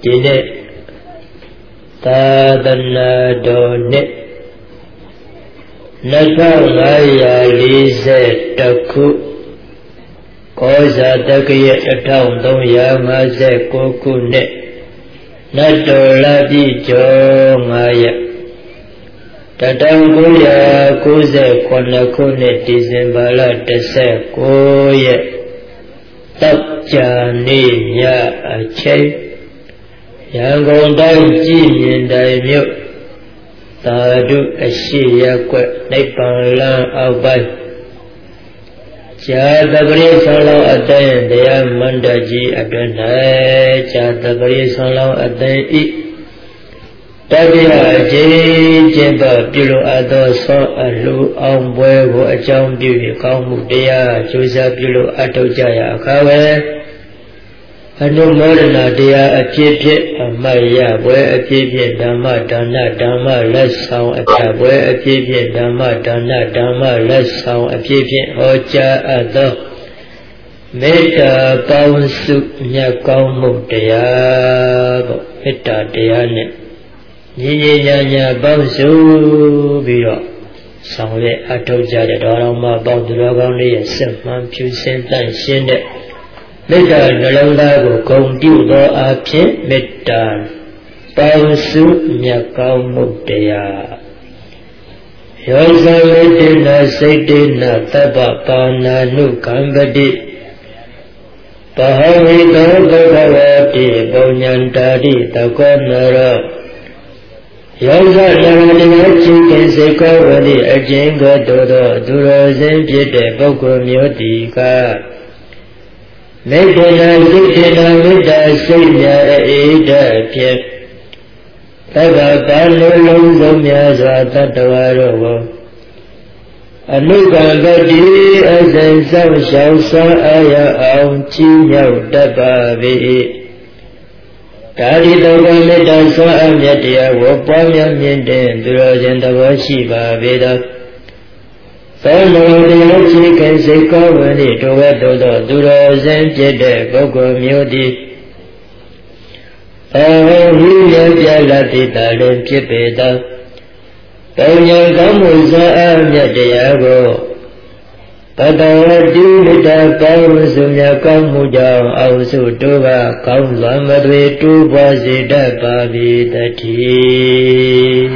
နေ့သာသနာတော်နှစ်2540ခုကောဇာတက္ကရာ1359ခုနှစ်နတ်တော်လပြည့်ကျော်9ရက်1998ခုနှစ်ဒီဇင်ဘာလ19ရက်တောက်ကြနေ့ညအချိန်ရန်ကုန်တိုင်းကြည်မြင်တိုင်မြို့သာဓုအရှိရပ်ကွက်နိဗ္ဗာန်လမ်းအောက်ပိုင်းဇာတပရိသံလောအသင်းတရားမန္တကြီးအတွင်၌ဇာတပရိသံလောအသင်းဤတတိယအကျဉ်းကျင့်သောပြုလိုအပ်သောဆောအလှအောင်ပွဲကိုအကြောင်းပြု၍ကောင်းမှုတရားကျိုးစားပြုလိုအပ်ထုတ်ကြရအခါဝယ်အနုမောဒနာတရားအဖြစ်ဖြင့်အမတ်ရပွဲအဖြစ်ဖြင့်ဓမ္မဒါနဓမ္မလက်ဆောင်အပြပွဲအဖြစ်ဖြင့်ဓမ္မဒါနဓမ္မလက်ဆောင်အဖြစ်ဖြင့်ဟောကြားအပ်သောမေတ္တာပေါင်းစုမြတ်ကောင်းမှုတရားပေါ့မေတ္တာတရားနဲ့ညီညီညာညာပေါင်းစုပြီးတော့ဆောင်ရွက်အထောက်ကြတဲ့တော်တော်မှာပေါင်းသူတော်ကောင်းတွေရဲ့စစ်မှန်ဖြူစင်တန့်ရှင်းတဲ့မေတ္တာနှလုံးသားကိုဂုဏ်ပြုသောအဖြစ်မေတ္တာပေါင်းစုမြတ်ကောင်းမှုတရားယောဇမေတ္တာစိတ်တေနသဗ္ဗပါဏာနုကံပတိပဟဝိတောဘဂဝတိပုညံတာတိတကောနရောယောဇတရားချင်းကင်စေကောဝတိအကျဉ်းကိုတို့သောသူတော်စင်ဖြစ်တဲ့ပုဂ္ဂိုလ်မျိုးတီကမေတ္တာစိတ်တေနမေတ္တာစိတ်များအေးတဲ့ဖြစ်သဗ္ဗပါဠိလုံးစုံများစွာတတ္တဝါတို့ကိုအနုကံပတိအစဉ်ဆောင်ရှောက်စွာအာရအောင်ချီးမြှောက်တတ်ပါ၏ဒါဒီတောကမေတ္တာစွာအမြတ်တရားကိုပွားများမြင့်တဲ့သူတော်ရှင်သဘောရှိပါပေသောသောလောတရားချင်းကစိတ်ကောဝတိတောဝတ္တောသူတော်စင်ဖြစ်တဲ့ပုဂ္ဂိုလ်မျိုးသည်အဟိယပြလတိတာလည်းဖြစ်ပေသောပုံညာကောင်းမှုစွာအမြတ်တရားကိုပတဝတိမေတ္တာကောင်းစုမြတ်ကောင်းမှုကြောင့်အောက်စုတို့ကကောင်းစွာမသွေတူပွားစေတတ်ပါ၏တည်း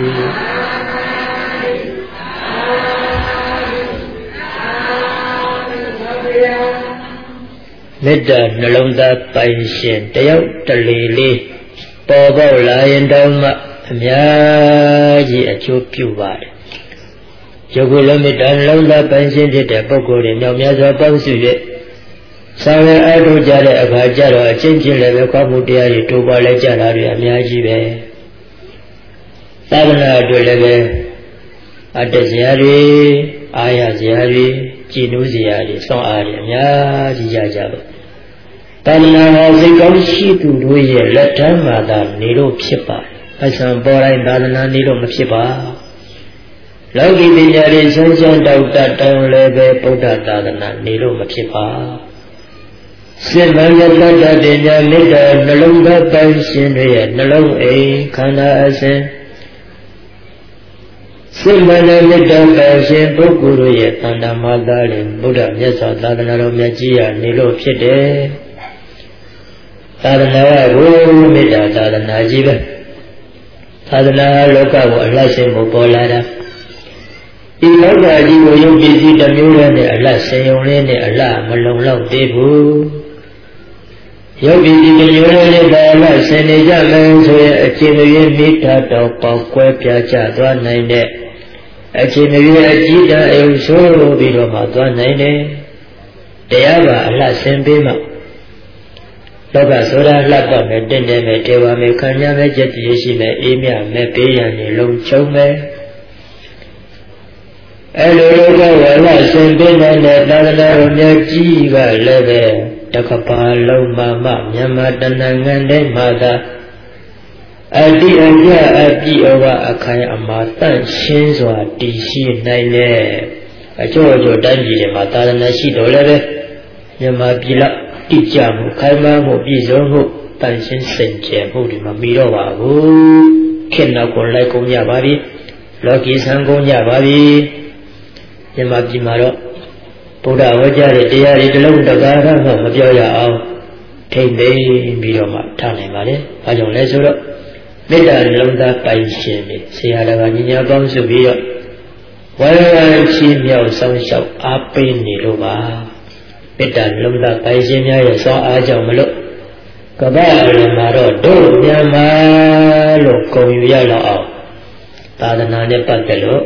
မေတ္တာနှလုံးသားပိုင်ရှင်တယောက်တလေလေးပေါ်ပေါက်လာရင်တောင်မှအများကြီးအကျိုးပြုပါတယ်ယခုလည်းမေတ္တာနှလုံးသားပိုင်ရှင်ဖြစ်တဲ့ပုဂ္ဂိုလ်တွေမြောက်များစွာပေါင်းစု၍ဆောင်ရွက်အထောက်ကြတဲ့အခါကျတော့အချင်းချင်းလည်းပဲကောင်းမှုတရားတွေတိုးပွားလဲကြတာတွေအများကြီးပဲသာသနာအတွက်လည်းပဲအတ္တဇာတွေအာရဇာတွေကြည်နူးဇာတွေစောင့်အားတွေအများကြီးရကြပါသာသနာဟာစိတ်ကောင်းရှိသူတို့ရဲ့လက်ထမ်းမှာသာနေလို့ဖြစ်ပါတယ်အဆံပေါ်တိုင်းသာသနာနေလို့မဖြစ်ပါလောကီပညာတွေဆွမ်းဆွမ်းတောက်တတောင်းလည်းပဲဗုဒ္ဓသာသနာနေလို့မဖြစ်ပါစိတ်မှန်တဲ့တတ္တပညာမေတ္တာနှလုံးသားပိုင်ရှင်တွေရဲ့နှလုံးအိမ်ခန္ဓာအစဉ်စိတ်မှန်တဲ့မေတ္တာပိုင်ရှင်ပုဂ္ဂိုလ်တို့ရဲ့တဏ္ဍာမှာသာလင်ဗုဒ္ဓမြတ်စွာသာသနာတော်မြတ်ကြီးရနေလို့ဖြစ်တယ်သာသနာကဘုရားမေတ္တာသာသနာကြီးပဲသာသနာလောကကိုအလှဆင်ဖို့ပေါ်လာတာဒီလောကကြီးကိုယုံကြည်စီတစ်မျိုးနဲ့အလှဆင်ုံလေးနဲ့အလှမလုံလောက်သေးဘူးယုံကြည်စီတစ်မျိုးနဲ့ဒါအလှဆင်နေကြမယ်ဆိုရင်အချိန်မရွေးမိထားတော့ပေါက်ကွဲပြားကျသွားနိုင်တဲ့အချိန်မရွေးအကြည့်တအယုံဆိုးပြီးတော့မှသွားနိုင်တယ်တရားပါအလှဆင်ပေးမှလောကဆိုတာလှပမယ်တင့်တယ်မယ်တေဝါမယ်ခံရမယ်ကြည်တည်ရှိမယ်အေးမြမယ်ပေးရန်နေလုံးချုံမယ်အဲ့လိုလောကဝါလဆင်ပေးတဲ့သာသနာတော်မြတ်ကြီးကလည်းပဲတက္ကပါလုံးမမြန်မာတဏ္ဍငန်တဲ့မှာသာအတိအကျအပြည့်အဝအခိုင်အမာတန့်ရှင်းစွာတည်ရှိနိုင်တဲ့အကျိုးအကျိုးတိုင်းပြည်တွေမှာသာသနာရှိတော်လည်းပဲမြန်မာပြည်လောက်တိကျမှုခိုင်မာမှုပြည့်စုံမှုဘတန်ရှင်းစင်ကြယ်မှုတွေမှာမီတော့ပါဘူးခေတ်နောက်ကိုလိုက်ကုန်ကြပါပြီလောကီဆံကုန်ကြပါပြီမြန်မာပြည်မှာတော့ဗုဒ္ဓဝါကြတဲ့တရားတွေတစ်လုံးတစ်ကားမှမပြောရအောင်ထိမ့်သိမ့်ပြီးတော့မှထားနိုင်ပါလေ။ဘာကြောင့်လဲဆိုတော့မေတ္တာလုံးသားပိုင်ရှင်တွေဆရာတော်ကညီညာပေါင်းစုပြီးတော့ဝိုင်းဝန်းချီးမြှောက်ဆောင်ရှောက်အားပေးနေလို့ပါမေတ္တာလုံးသားပိုင်ရှင်များရဲ့စောအားကြောင့်မလို့ကမ္ဘာအလယ်မှာတော့တို့မြန်မာလို့ဂုဏ်ယူရတော့အောင်သာသနာနဲ့ပတ်သက်လို့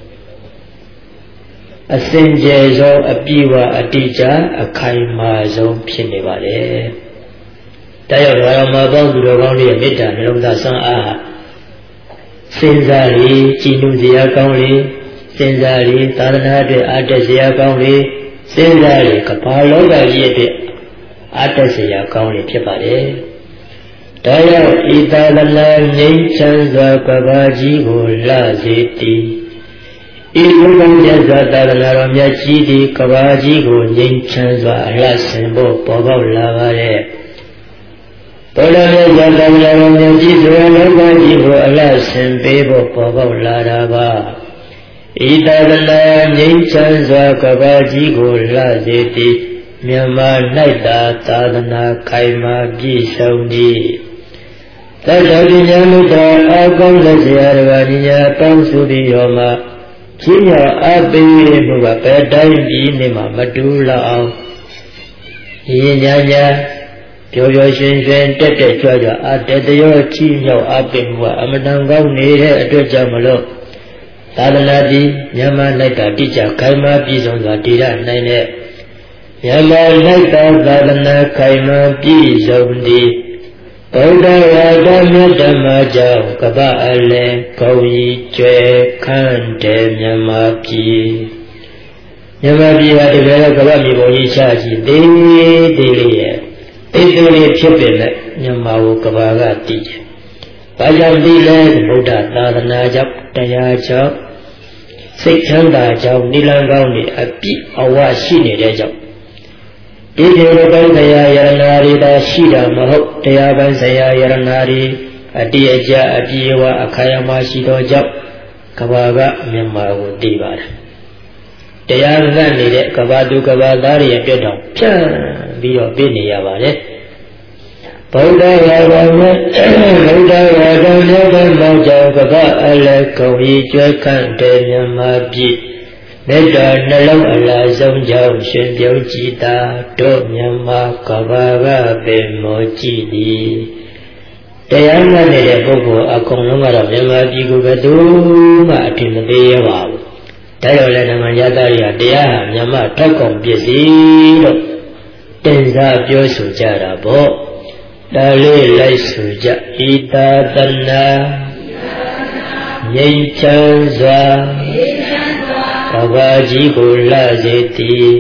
အစဉ်ကျေဆုံးအပြည့်ဝအတိအကျအခိုင်အမာဆုံးဖြစ်နေပါတယ်။တရားတော်မှာပေါင်းသူတော်ကောင်းတွေရဲ့မေတ္တာနှလုံးသားဆွမ်းအားစဉ်းစားပြီးကြည်နူးစရာကောင်းလေစဉ်းစားပြီးသာသနာအတွက်အားတက်စရာကောင်းလေစဉ်းစားပြီးကမ္ဘာလောကကြီးအတွက်အားတက်စရာကောင်းလေဖြစ်ပါတယ်။ဒါကြောင့်ဤသာသနာငြိမ်းချမ်းစွာကမ္ဘာကြီးကိုလှစေတည်ဤဘုရားမြတ်စွာသာသနာတော်မြတ်ကြီးဒီကဘာကြီးကိုငြိမ်းချမ်းစွာအလှဆင်ဖို့ပေါ်ပေါက်လာပါတဲ့ဘုရားမြတ်စွာသာသနာတော်မြတ်ကြီးဆိုတဲ့လောကကြီးကိုအလှဆင်ပေးဖို့ပေါ်ပေါက်လာတာပါဤသာသနာငြိမ်းချမ်းစွာကဘာကြီးကိုလှစေတည်မြန်မာ၌သာသနာခိုင်မာပြည့်စုံသည်သတ္တပညာမုဒ္ဒရာအကောင်းလက်စရာတော်ညီညာတောင်းစုပြီးရောမှာကြီးညာအပေးမှုကဘယ်တိုင်းပြည်နေမှာမတူလောက်အောင်ညီညာညာပျော်ပျော်ရွှင်ရွှင်တက်တက်ကြွကြွအတတရောကြီးမြောက်အပေးမှုကအမတန်ကောင်းနေတဲ့အတွက်ကြောင့်မလို့သာသနာ့ပြည်မြန်မာ၌တိကျခိုင်မာပြည့်စုံစွာတည်ရနိုင်တဲ့မြန်မာ၌သာသနာခိုင်မာပြည့်စုံသည်ဗုဒ္ဓဝါဒမြတ်ဓမ္မကြောင့်ကပ္ပအလယ်ဂုံကြီးကျွဲခန့်တယ်မြန်မာပြည်ဟာတကယ်တော့ကပ္ပမြေပုံကြီးချကြည့်သေးသေးလေးရဲ့အိတ်သေးလေးဖြစ်ပေမဲ့မြန်မာကိုကပ္ပကတည်တယ်။ဘာကြောင့်တည်လဲဗုဒ္ဓသာသနာကြောင့်တရားကြောင့်စိတ်ချမ်းသာကြောင့်နိလန်းကောင်းတွေအပြည့်အဝရှိနေတဲ့ကြောင့်ဒီလိုပိုင်းတရားယရနာတွေသာရှိတာမဟုတ်တရားပိုင်းဆရာယရနာတွေအတိအကျအပြည့်အဝအခါရမရှိသောကြောင့်ကဘာကမြန်မာကိုတည်ပါတယ်တရားငတ်နေတဲ့ကဘာသူကဘာသားတွေရဲ့ပြတ်တော်ဖြန့်ပြီးတော့ပြနေရပါတယ်ဗုဒ္ဓဘာသာနဲ့ဗုဒ္ဓဘာသာနဲ့ဘယ်မှာကြောင့်ကဘာအလကုံကြီးကျွဲခန့်တဲ့မြန်မာပြည်မေတ္တာနှလုံးအလားဆုံးကြောင့်ရှင်ပြုံးကြည်သာတို့မြန်မာကဘာကပင်မောကြည်သည်တရားမှတ်နေတဲ့ပုဂ္ဂိုလ်အကုန်လုံးကတော့မြန်မာပြည်ကိုဘယ်သူမှအထင်မသေးရပါဘူးဒါကြောင့်လည်းနိုင်ငံသားတွေကတရားဟာမြန်မာထောက်ကောင်ပစ္စည်းလို့တင်စားပြောဆိုကြတာပေါ့ဒါလေးလိုက်ဆိုကြဤသာသနာငြိမ်းချမ်းစွာကဘာကြီးကိုလှစေတည်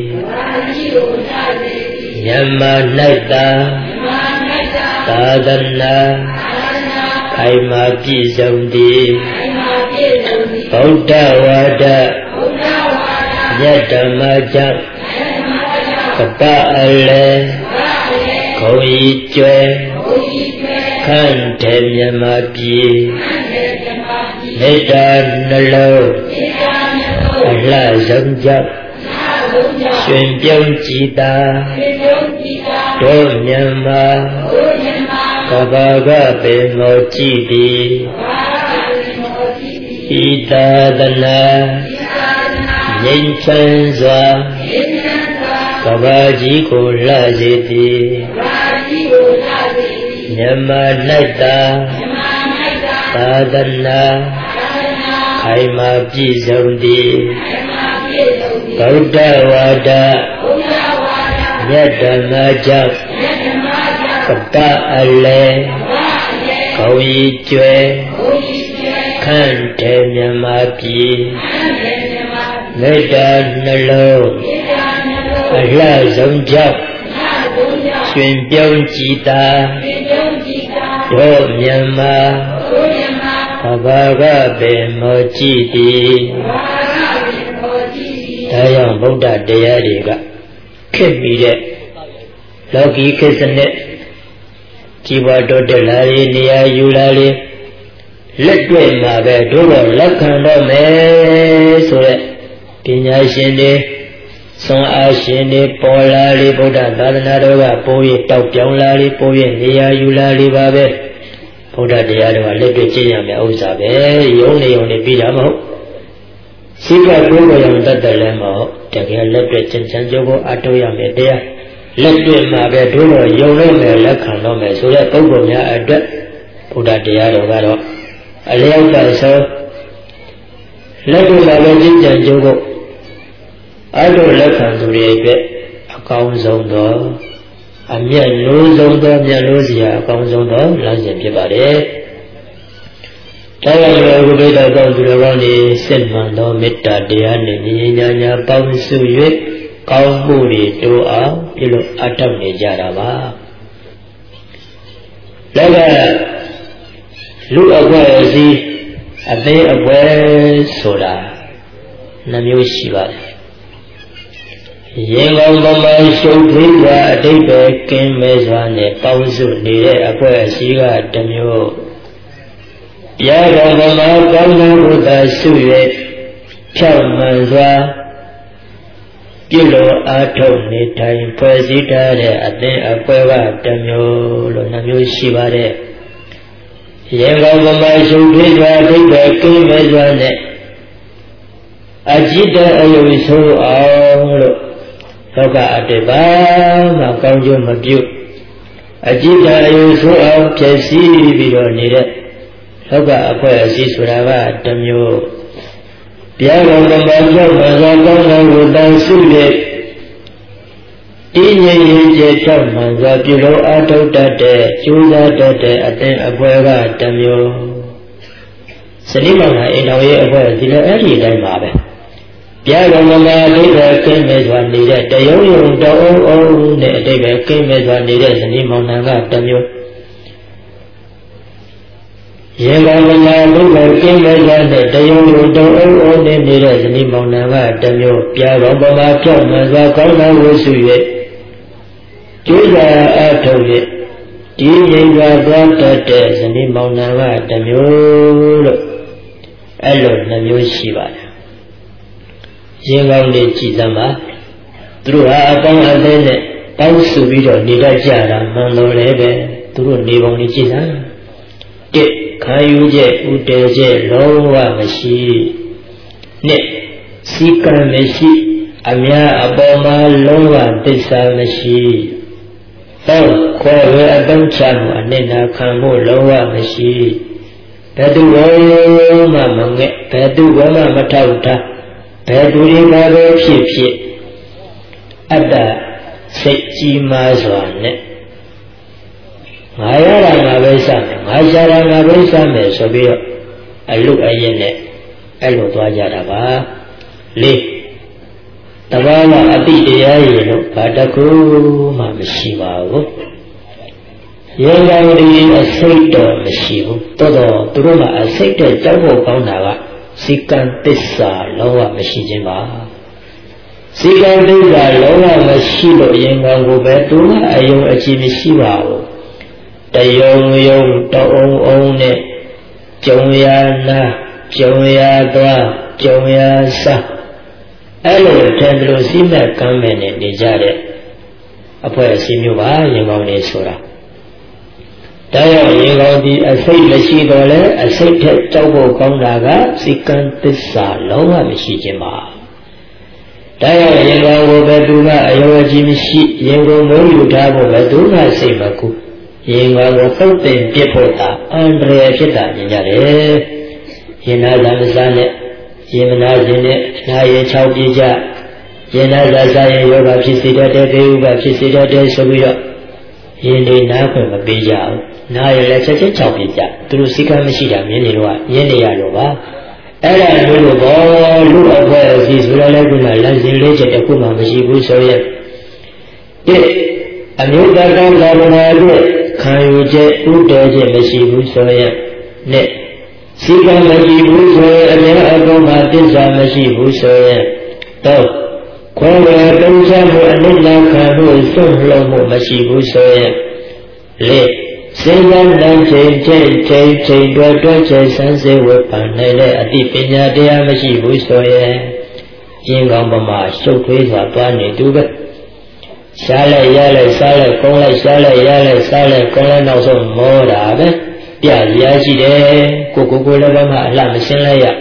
မြန်မာ၌သာသနာခိုင်မာပြည့်စုံသည်ဗုဒ္ဓဝါဒမြတ်ဓမ္မကြောင့်ကပ္ပအလယ်ဂုံကြီးကျွဲခန့်တယ်မြန်မာပြည်မေတ္တာနှလုံးအလှဆုံးကြောင့်ရှင်ပြုံးကြည်သာတို့မြန်မာကဘာကပင်မောကြည်သည်ဤသာသနာငြိမ်းချမ်းစွာကဘာကြီးကိုလှစေသည်မြန်မာ၌သာသနာခိုင်မာပြည့်စုံသည်ဗုဒ္ဓဝါဒမြတ်ဓမ္မကြောင့်ကပ္ပအလယ်ဂုံကြီးကျွဲခန့်တယ်မြန်မာပြည်မေတ္တာနှလုံးအလှဆုံးကြောင့်ရှင်ပြုံးကြည်သာတို့မြန်မာကဘာကပင်မောကြည်သည်ဒါကြောင့်ဗုဒ္ဓတရားတွေကခက်ပြီးတဲ့လောကီခေတ်စနစ် Jiwa do de lari niya yulali Letwe ma be duro lakhando me Sure Pinya shinde Song a shinde Polali Buddha Dharana doga Poye tau pyong lali Poye niya yulali babe Buddha daya doga letwe chinya me usa be Yone pida mo Sika dogo yang dadale mo Jaga letwe chinchan jogo Atoya me daya Letwe ma be duro yone me lakhando me Sure Pogo nya adwa Buddha daya doga do Aliyah so Letwe ma be chinchan jogo Ado lakhandu rebe Akaun zong do Amya lo zong do Amya lo siya Akaun zong do Lansin pibare Taya Rubeda Gandurani Senmando Metta Diane Ninya Pausu Yue Kaumuri Doa Pilo Atam Nijaraba Laga Lu Agwazi Abe Agwa Soda Namyo Shiva Yengang Bama Shobhidwa Adibe Kim Mezwane Pausu Nire Agwa Siga Damyo Yaga Bama Ganga Buddha Suye Chamanzwa Pilo Ato Nitai Pwazita De Aden Akwewa Damyo Lo Namyo Shiva De Yengang Bama Shobhidwa Adibe Kim Mezwane Ajita Ayoviso Aolo Toka Adeba Makangjo Mabyu Ajita Ayoviso Aolo Kesi Biro Nire Toka Apoya Si Surava Damyo Piaga Bambangyo Mazakanga Rudan Sule Inye Yinje Cham Manza Pilo Ato Tate Chuza Tate Aten Apoya Damyo Sanimanga Inawe Apoya Dila Eri Daimabe Piaga Bamba Deva Kimezwa Nire Dayo Dao Ne Deva Kimezwa Nire Sanimanga Damyo Yenga Bamba Deva Kimezwa Ne Dayo Dao Ne Nire Sanimanga Damyo Piaga Bamba Cham Manza Kanga Wusuye Chuza Atoye Dinyenga Tate Sanimanga Damyo Elo Namyo Shiva Yengang de Chizama Through Apang Adene Pausu Bido Nida Jara Mando Lebe Through Nibong de Chizam Ke Kayuje Uteje Lowa Mashi Ne Sika Mashi Amya Aboma Lowa Desa Mashi Tau Kwawe Adam Chamu Anena Kambo Lowa Mashi Padu Wama Mange Padu Wama Matauta Peduri Mabe Pip Ada Sechi Mazwane Mayara Mabesame, Majara Mabesame, Sobio, Alu Ayene, Alu Dwajaraba, Le Tabala Abidayano, Padaku Mamshivago Yangari Aceito Mashivu, Todo Turuma Aceito Jabo Kaunava. Sikan Tissa Lowa Mashijima Sikan Tissa Lowa Mashilo Yangango Betuma Ayong Achimishiva Tayong Yong Taong One Jongya Na Jongya Dwa Jongya Sa Elo Tendro Sima Kamene Nijare Apoya Simuba Yangang Sura Daya Yengang di Asai Lashi Dole Asai Taubo Kongaga Sikan Tissa Lowa Mishijima Daya Yengang Beduma Ayoji Mishi Yengang Moyu Dabo Beduma Semaku Yengang Fountain Depota Andre Pita Ninyare Yena Lamazane Yemana Zine Naye Chau Bija Yena Lazaye Yoga Pisida De Deuba Pisida De Sobira Yene Napa Bija Naya Lecha Chapija, through Sika Mishida, Yenua, Yenia, Ella Lulubo, Lua, his Laguna, Lanzin Lecha, Akuma, Mashibu Soya. Yet, a new background Lavana, Kayuje, Udaje, Mashibu Soya. Net, Sika Mashibu Soya, and then Agoma, Dinsa Mashibu Soya. Though, Kwara, Benjamu, and Nila Kanu, Son Lomo, Mashibu Soya. Le စေရန်တန်ချိန်တွဲချိန်ဆန်းစေဝေပန်နိုင်တဲ့အတိပညာတရားမရှိဘူးဆိုရင်ရင်ကောင်းပမာရှုပ်ထွေးစွာသွားနေသူပဲရှားလိုက်ရလိုက်စားလိုက်ကုန်းလိုက်ရှားလိုက်ရလိုက်စားလိုက်ကုန်းလိုက်နောက်ဆုံးမောတာပဲပြရရှိတယ်ကိုလည်းဘာမှအလှမစင်းလိုက်ရ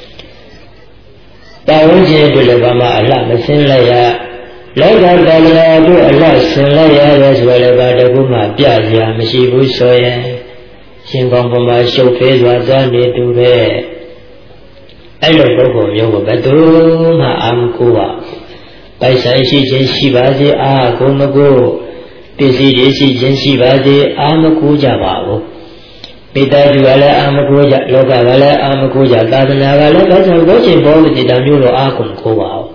တာဝန်ကျတွေလည်းဘာမှအလှမစင်းလိုက်ရလောကတဏ္ဍာတို့အလှဆင်လိုက်ရတယ်ဆိုလည်းဘာတခုမှပြရမရှိဘူးဆိုရင်ရှင်ကောင်းပမာရှုပ်ထွေးစွာသွားနေသူပဲအဲ့လိုပုဂ္ဂိုလ်မျိုးကိုဘယ်သူမှအာမကိုပါပိုက်ဆိုင်ရှိခြင်းရှိပါစေအာကိုမကိုပစ္စည်းတွေရှိခြင်းရှိပါစေအာမကိုကြပါဘူးပိတ္တယူကလည်းအာမကိုကြလောကကလည်းအာမကိုကြသာသနာကလည်းဘာကြောင့်ဘုရားဘောဓိတာမျိုးတော့အာကုန်ကိုပါဘူး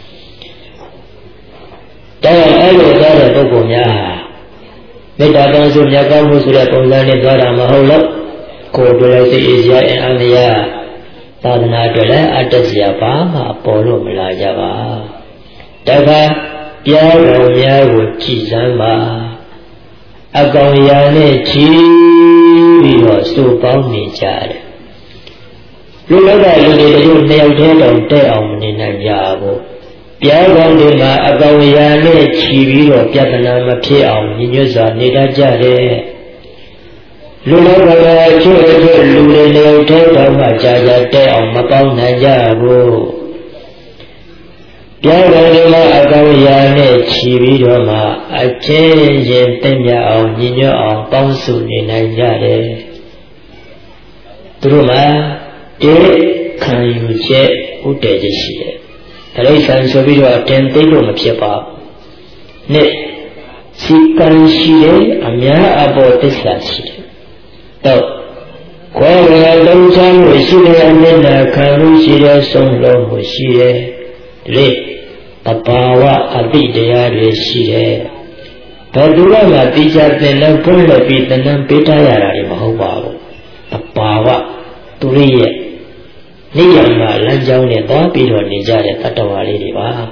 ဒါအဲ့လိုသွားတဲ့ပုဂ္ဂိုလ်များမေတ္တာတောင်းဆိုမြတ်ကောင်းမှုဆိုတဲ့ပုံစံနဲ့သွားတာမဟုတ်လို့ကိုယ်တို့လည်းစိတ်အေးစရာအန္တရာယ်သာသနာအတွက်လည်းအတ္တစရာဘာမှပေါ်လို့မလာကြပါတခါပြားတော်များကိုကြည်စမ်းပါအကောင်ရာနဲ့ချီပြီးတော့စုပေါင်းနေကြတယ်လူလောကလူတွေတို့နှစ်ယောက်တည်းတောင်တဲ့အောင်မနေနိုင်ကြဘူးပြားကောင်တွေမှာအကောင်ရာနဲ့ချီပြီးတော့ပြဿနာမဖြစ်အောင်ညီညွတ်စွာနေတတ်ကြတယ်လူလောကကကျွတ်လူတွေနှစ်ယောက်တည်းတောင်မှကြာတဲ့အောင်မပေါင်းနိုင်ကြဘူးပြားတော်တွေမှာအကောင်ရာနဲ့ချီပြီးတော့မှအချင်းချင်းတင့်မြအောင်ညီညွတ်အောင်ပေါင်းစုနေနိုင်ကြတယ်သူတို့မှာဒီခံယူချက်ဥတည်ချက်ရှိတယ်တရိစ္ဆာန်ဆိုပြီးတော့တင်သိလို့မဖြစ်ပါဘူးနှစ်စီကံရှိတယ်အများအပေါ်သစ္စာရှိတယ်တော့ခွဲရလုံးချမ်းလို့ရှိတယ်အမျက်နှာခံလို့ရှိတယ်ဆုံးလုံးကိုရှိတယ်လေတဘာဝအတိတရားတွေရှိတယ်ဘယ်သူမှတိကျတဲ့လောက်ဖွင့်လို့ပြီးတဏ္ဍပေးထားရတာတွေမဟုတ်ပါဘူးတဘာဝသူရဲ့နေရာမှာလမ်းကြောင်းနဲ့သွားပြီးတော့နေကြတဲ့တတ္တဝါလေးတွေပါဒါ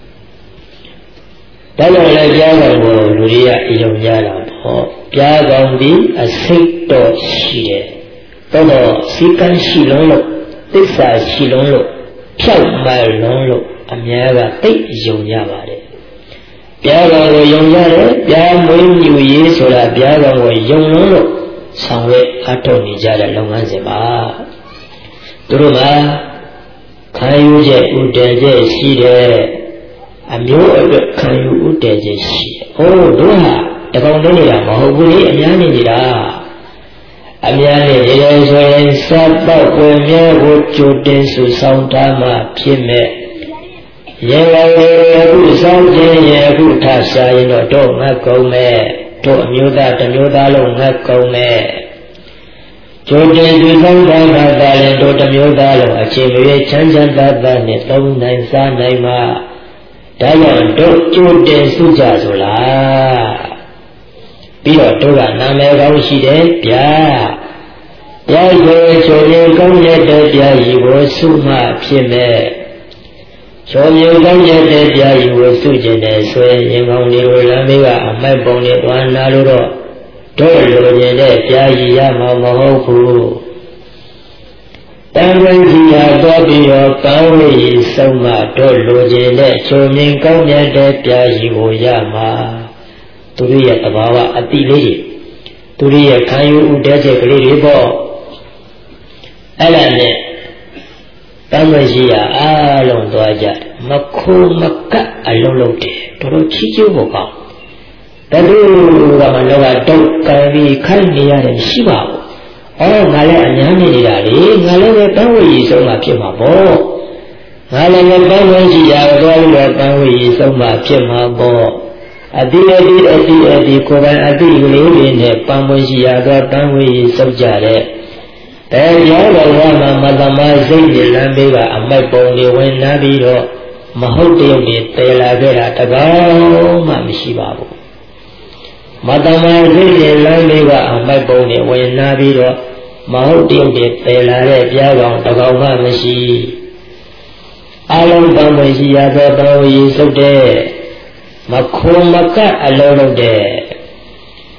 ကြောင့်လည်းကြားကောင်ကိုလူတွေကအယုံကြတာပေါ့ကြားကောင်ဒီအစိတ်တော်ရှိတယ်တော့စီကံရှိလုံးလို့သစ္စာရှိလုံးလို့ဖြောက်မှလုံးလို့အများကသိယုံကြပါတယ်ပြားကောင်ကိုယုံကြတယ်ပြားမွေးမြူရေးဆိုတာပြားကောင်ကိုယုံလုံးလို့ဆောင်ရွက်အထောက်နေကြတဲ့လုပ်ငန်းစဉ်ပါသူတို့ကခံယူချက်ဥတည်ချက်ရှိတယ်အမျိုးအတွက်ခံယူဥတည်ချက်ရှိတယ်ဟိုတို့ဟာတကောင်တည်းနေတာမဟုတ်ဘူးလေအများနေနေတာအများနေရဆိုရင်စပ်ပေါက်ဝင်မြဲကိုကြိုတင်စုဆောင်ထားမှဖြစ်မဲ့ရေဝရေအခုစောင့်ခြင်းရေအခုထရှာရင်တော့ငတ်ကုန်မဲ့တို့အမျိုးသားတစ်မျိုးသားလုံးငတ်ကုန်မဲ့ကျိုးတင်သူဆောင်တာကလည်းတို့တစ်မျိုးသားလုံးအခြေရွေးချမ်းချမ်းသာသာနဲ့သုံးနိုင်စားနိုင်မှဒါကြောင့်တို့ကျိုးတင်စုကြဆိုလားပြီးတော့တို့ကနာမည်ကောင်းရှိတယ်ဗျာဗျာကိုချိုရင်ကောင်းတဲ့ဗျာကြီးကိုစုမှဖြစ်မဲ့ချိုရင်ကောင်းတဲ့ဗျာကြီးကိုစုကျင်တယ်ဆိုရင်ကောင်းလေးကိုလမ်းမေးကအမိုက်ပုံနဲ့တွန်းလာလို့တော့တို့လိုချင်တဲ့ဗျာကြီးရမှာမဟုတ်ဘူးတန်ခွင့်ကြီးရာတော့ပြီးတော့ကောင်းလေးဆုံးမှတို့လိုချင်တဲ့ချိုရင်ကောင်းတဲ့ဗျာကြီးကိုရမှာသူတို့ရဲ့သဘာဝအတိလေးတွေသူတို့ရဲ့ခံယူဥဒဲချက်ကလေးတွေပေါ့အဲ့ဒါနဲ့တမ်းမရှိရအားလုံးသွားကြတယ်မခိုးမကတ်အလုံးလုံးတယ်တော်တော်ချီးကျူးဖို့ကောင်းဘယ်လိုကမှလောကတုတ်ကံပြီးခိုင်းနေရတယ်ရှိပါဘူးအော်ငါလည်းအများနေနေတာလေငါလည်းပဲတမ်းဝေကြီးဆုံးမှဖြစ်မှာပေါ့ငါလည်းပဲတမ်းဝေကြီးရတော့ပြီးတော့တမ်းဝေကြီးဆုံးမှဖြစ်မှာပေါ့အတိကိုယ်ပိုင်အတိကလေးတွေနဲ့ပန်းပွင့်ရှိရတော့တန်းဝေးစုပ်ကြတဲ့တရားတော်ကမှမသမစိတ်နဲ့လမ်းပေးကအမိုက်ပုံတွေဝင်လာပြီးတော့မဟုတ်တရုပ်တွေတည်လာခဲ့တာတကောင်းမှမရှိပါဘူးမသမစိတ်နဲ့လမ်းပေးကအမိုက်ပုံတွေဝင်လာပြီးတော့မဟုတ်တရုပ်တွေတည်လာတဲ့ကြားကောင်တကောင်းမှမရှိအလုံးပန်းပွင့်ရှိရတော့တန်းဝေးစုပ်တဲ့မခိုးမကတ်အလုံးလုံးတဲ့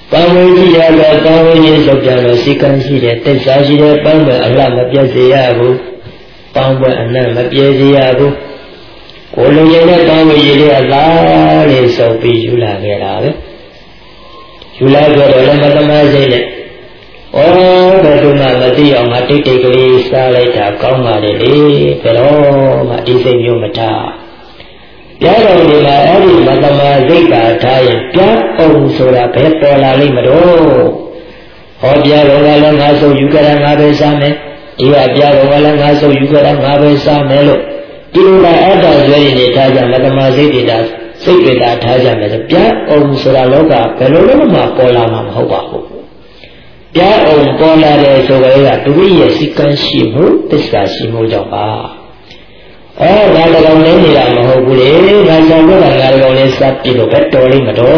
ကောင်းဝင်ကြည့်ရတော့ကောင်းဝင်ရေးဆိုကြလို့စီကံရှိတယ်တစ္ဆာရှိတယ်ပေါင်းပွဲအလှမပြတ်စေရဘူးပေါင်းပွဲအနံ့မပြည့်စေရဘူးကိုလူကြီးနဲ့ကောင်းဝင်ရေးလေးအလားလေးဆိုပြီးယူလာခဲ့တာပဲယူလာကြတော့လည်းမသမားစိတ်နဲ့ဩဘယ်သူမှမသိအောင်ငါတိတ်တိတ်ကလေးစားလိုက်တာကောင်းပါလေလေဘယ်တော့မှဒီစိတ်မျိုးမထားပြားတော်ဒီမှာအဲ့ဒီမသမာစိတ်ပါထားရင်ပြားအောင်ဆိုတာဘယ်ပေါ်လာလိမ့်မလို့ဟောပြားတော်ကလည်းငါဆုံးယူကြတာငါပဲစားမယ်ဒီကပြားတော်ကလည်းငါဆုံးယူကြတာငါပဲစားမယ်လို့ဒီလိုကအတ္တဆွဲနေထားကြမသမာစိတ်တွေစိတ်တွေထားကြမယ်ဆိုပြားအောင်ဆိုတာလောကဘယ်လိုမှပေါ်လာမှာမဟုတ်ပါဘူးပြားအောင်ပေါ်လာတဲ့ဆိုကြရဒုတိယစိတ်ကံရှိမှုသစ္စာရှိမှုကြောင့်ပါငါတကောင်လေးနေတာမဟုတ်ဘူးလေငါဆောင်တော့ငါတကောင်လေးစပ်ပြီးတော့ဘယ်တော်လေးမတော်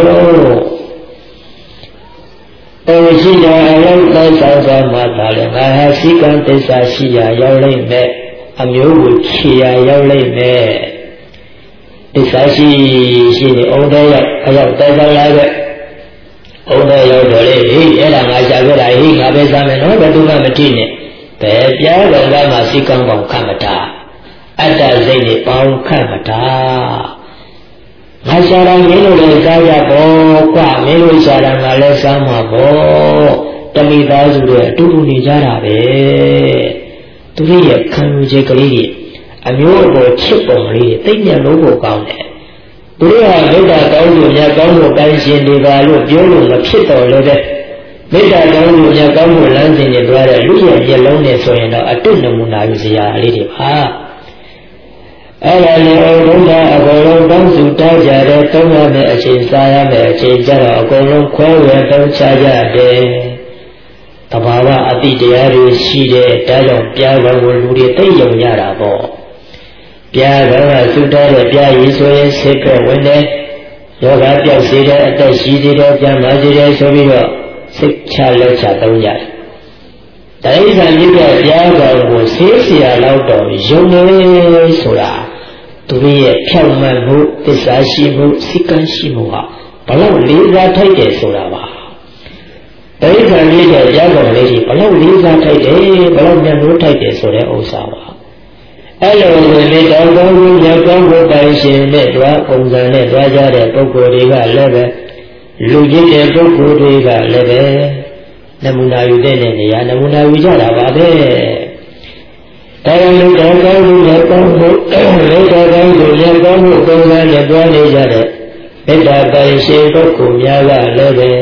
တော့ရှိတော်အလုံးသောဆောင်သွားမှသာလေငါဟာစိကံသစ္စာရှိရာရောက်လိမ့်မယ်အမျိုးကိုခြေရာရောက်လိမ့်မယ်သစ္စာရှိနေအောင်တော့အရောက်တိုင်တိုင်လာခဲ့အောင်တော့ရောက်တော့လေဟိအဲ့ဒါငါရှာခဲ့တာဟိငါပဲစားမယ်နော်ဘယ်သူမှမကြည့်နဲ့ဘယ်ပြားတော်ကမှစိကံပေါင်းခတ်မတာအတ္တစိတ်နဲ့ပေါင်းခတ်မတာငါရှာတာမင်းတို့လည်းစားကြပေါ့ကွမင်းတို့ရှာတာငါလည်းစားမှာပေါ့တမိသားစုတွေအတူတူနေကြတာပဲသူတို့ရဲ့ခံယူချက်ကလေးတွေအမျိုးအပေါ်ချစ်ပုံလေးတွေသိဉာဏ်လို့ကိုကောင်းတယ်သူတို့ဟာမေတ္တာကောင်းလို့မြတ်ကောင်းလို့တိုင်းရှင်တွေပါလို့ပြောလို့မဖြစ်တော့လည်းပဲမေတ္တာကောင်းလို့မြတ်ကောင်းလို့လမ်းစဉ်တွေတွားတဲ့လူရဲ့မျက်လုံးနဲ့ဆိုရင်တော့အတုနမူနာယူစရာလေးတွေပါအဲ့ဒါလည်းဘုရားအကုန်လုံးတောင်းစုတောင်းကြတယ်တောင်းရမယ့်အချိန်စားရမယ့်အချိန်ကျတော့အကုန်လုံးခွဲဝေတောင်းချကြတယ်တဘာဝအတိတရားတွေရှိတဲ့ဒါကြောင့်ပြားကောင်ကိုလူတွေသိယုံကြတာပေါ့ပြားကောင်ကသုတောတဲ့ပြားရည်ဆိုရင်စိတ်ကဝင်တယ်ယောဂပြောက်စေတဲ့အသက်ရှိစေတဲ့ပြန်လာစေတဲ့ဆိုပြီးတော့စိတ်ချလောက်ချသုံးကြတယ်တရိစ္ဆာန်မြစ်တဲ့ပြားကောင်ကိုဆေးเสียလောက်တော့ယုံနေဆိုတာသူရဲ့ဖြောင့်မတ်မှုသစ္စာရှိမှုစိတ်ကံရှိမှုဟာဘလောက်လေးစားထိုက်တယ်ဆိုတာပါတရိစ္ဆာန်မြစ်တဲ့ပြားကောင်လေးကြီးဘလောက်လေးစားထိုက်တယ်ဘလောက်မျက်နှာထိုက်တယ်ဆိုတဲ့ဥစ္စာပါအဲ့လိုဝင်လေတောင်းကောင်းကိုညကောင်းကိုပိုင်ရှင်နဲ့တွားပုံစံနဲ့တွားကြတဲ့ပုဂ္ဂိုလ်တွေကလည်းပဲလူကြီးတဲ့ပုဂ္ဂိုလ်တွေကလည်းပဲနမူနာယူတဲ့နေရာနမူနာယူကြတာပါပဲတရားလူတော်ကောင်းလူတော်ကောင်းကိုလူတော်ကောင်းကိုညကောင်းကိုပုံစံနဲ့တွားနေကြတဲ့မေတ္တာပိုင်ရှင်ပုဂ္ဂိုလ်များကလည်းပဲ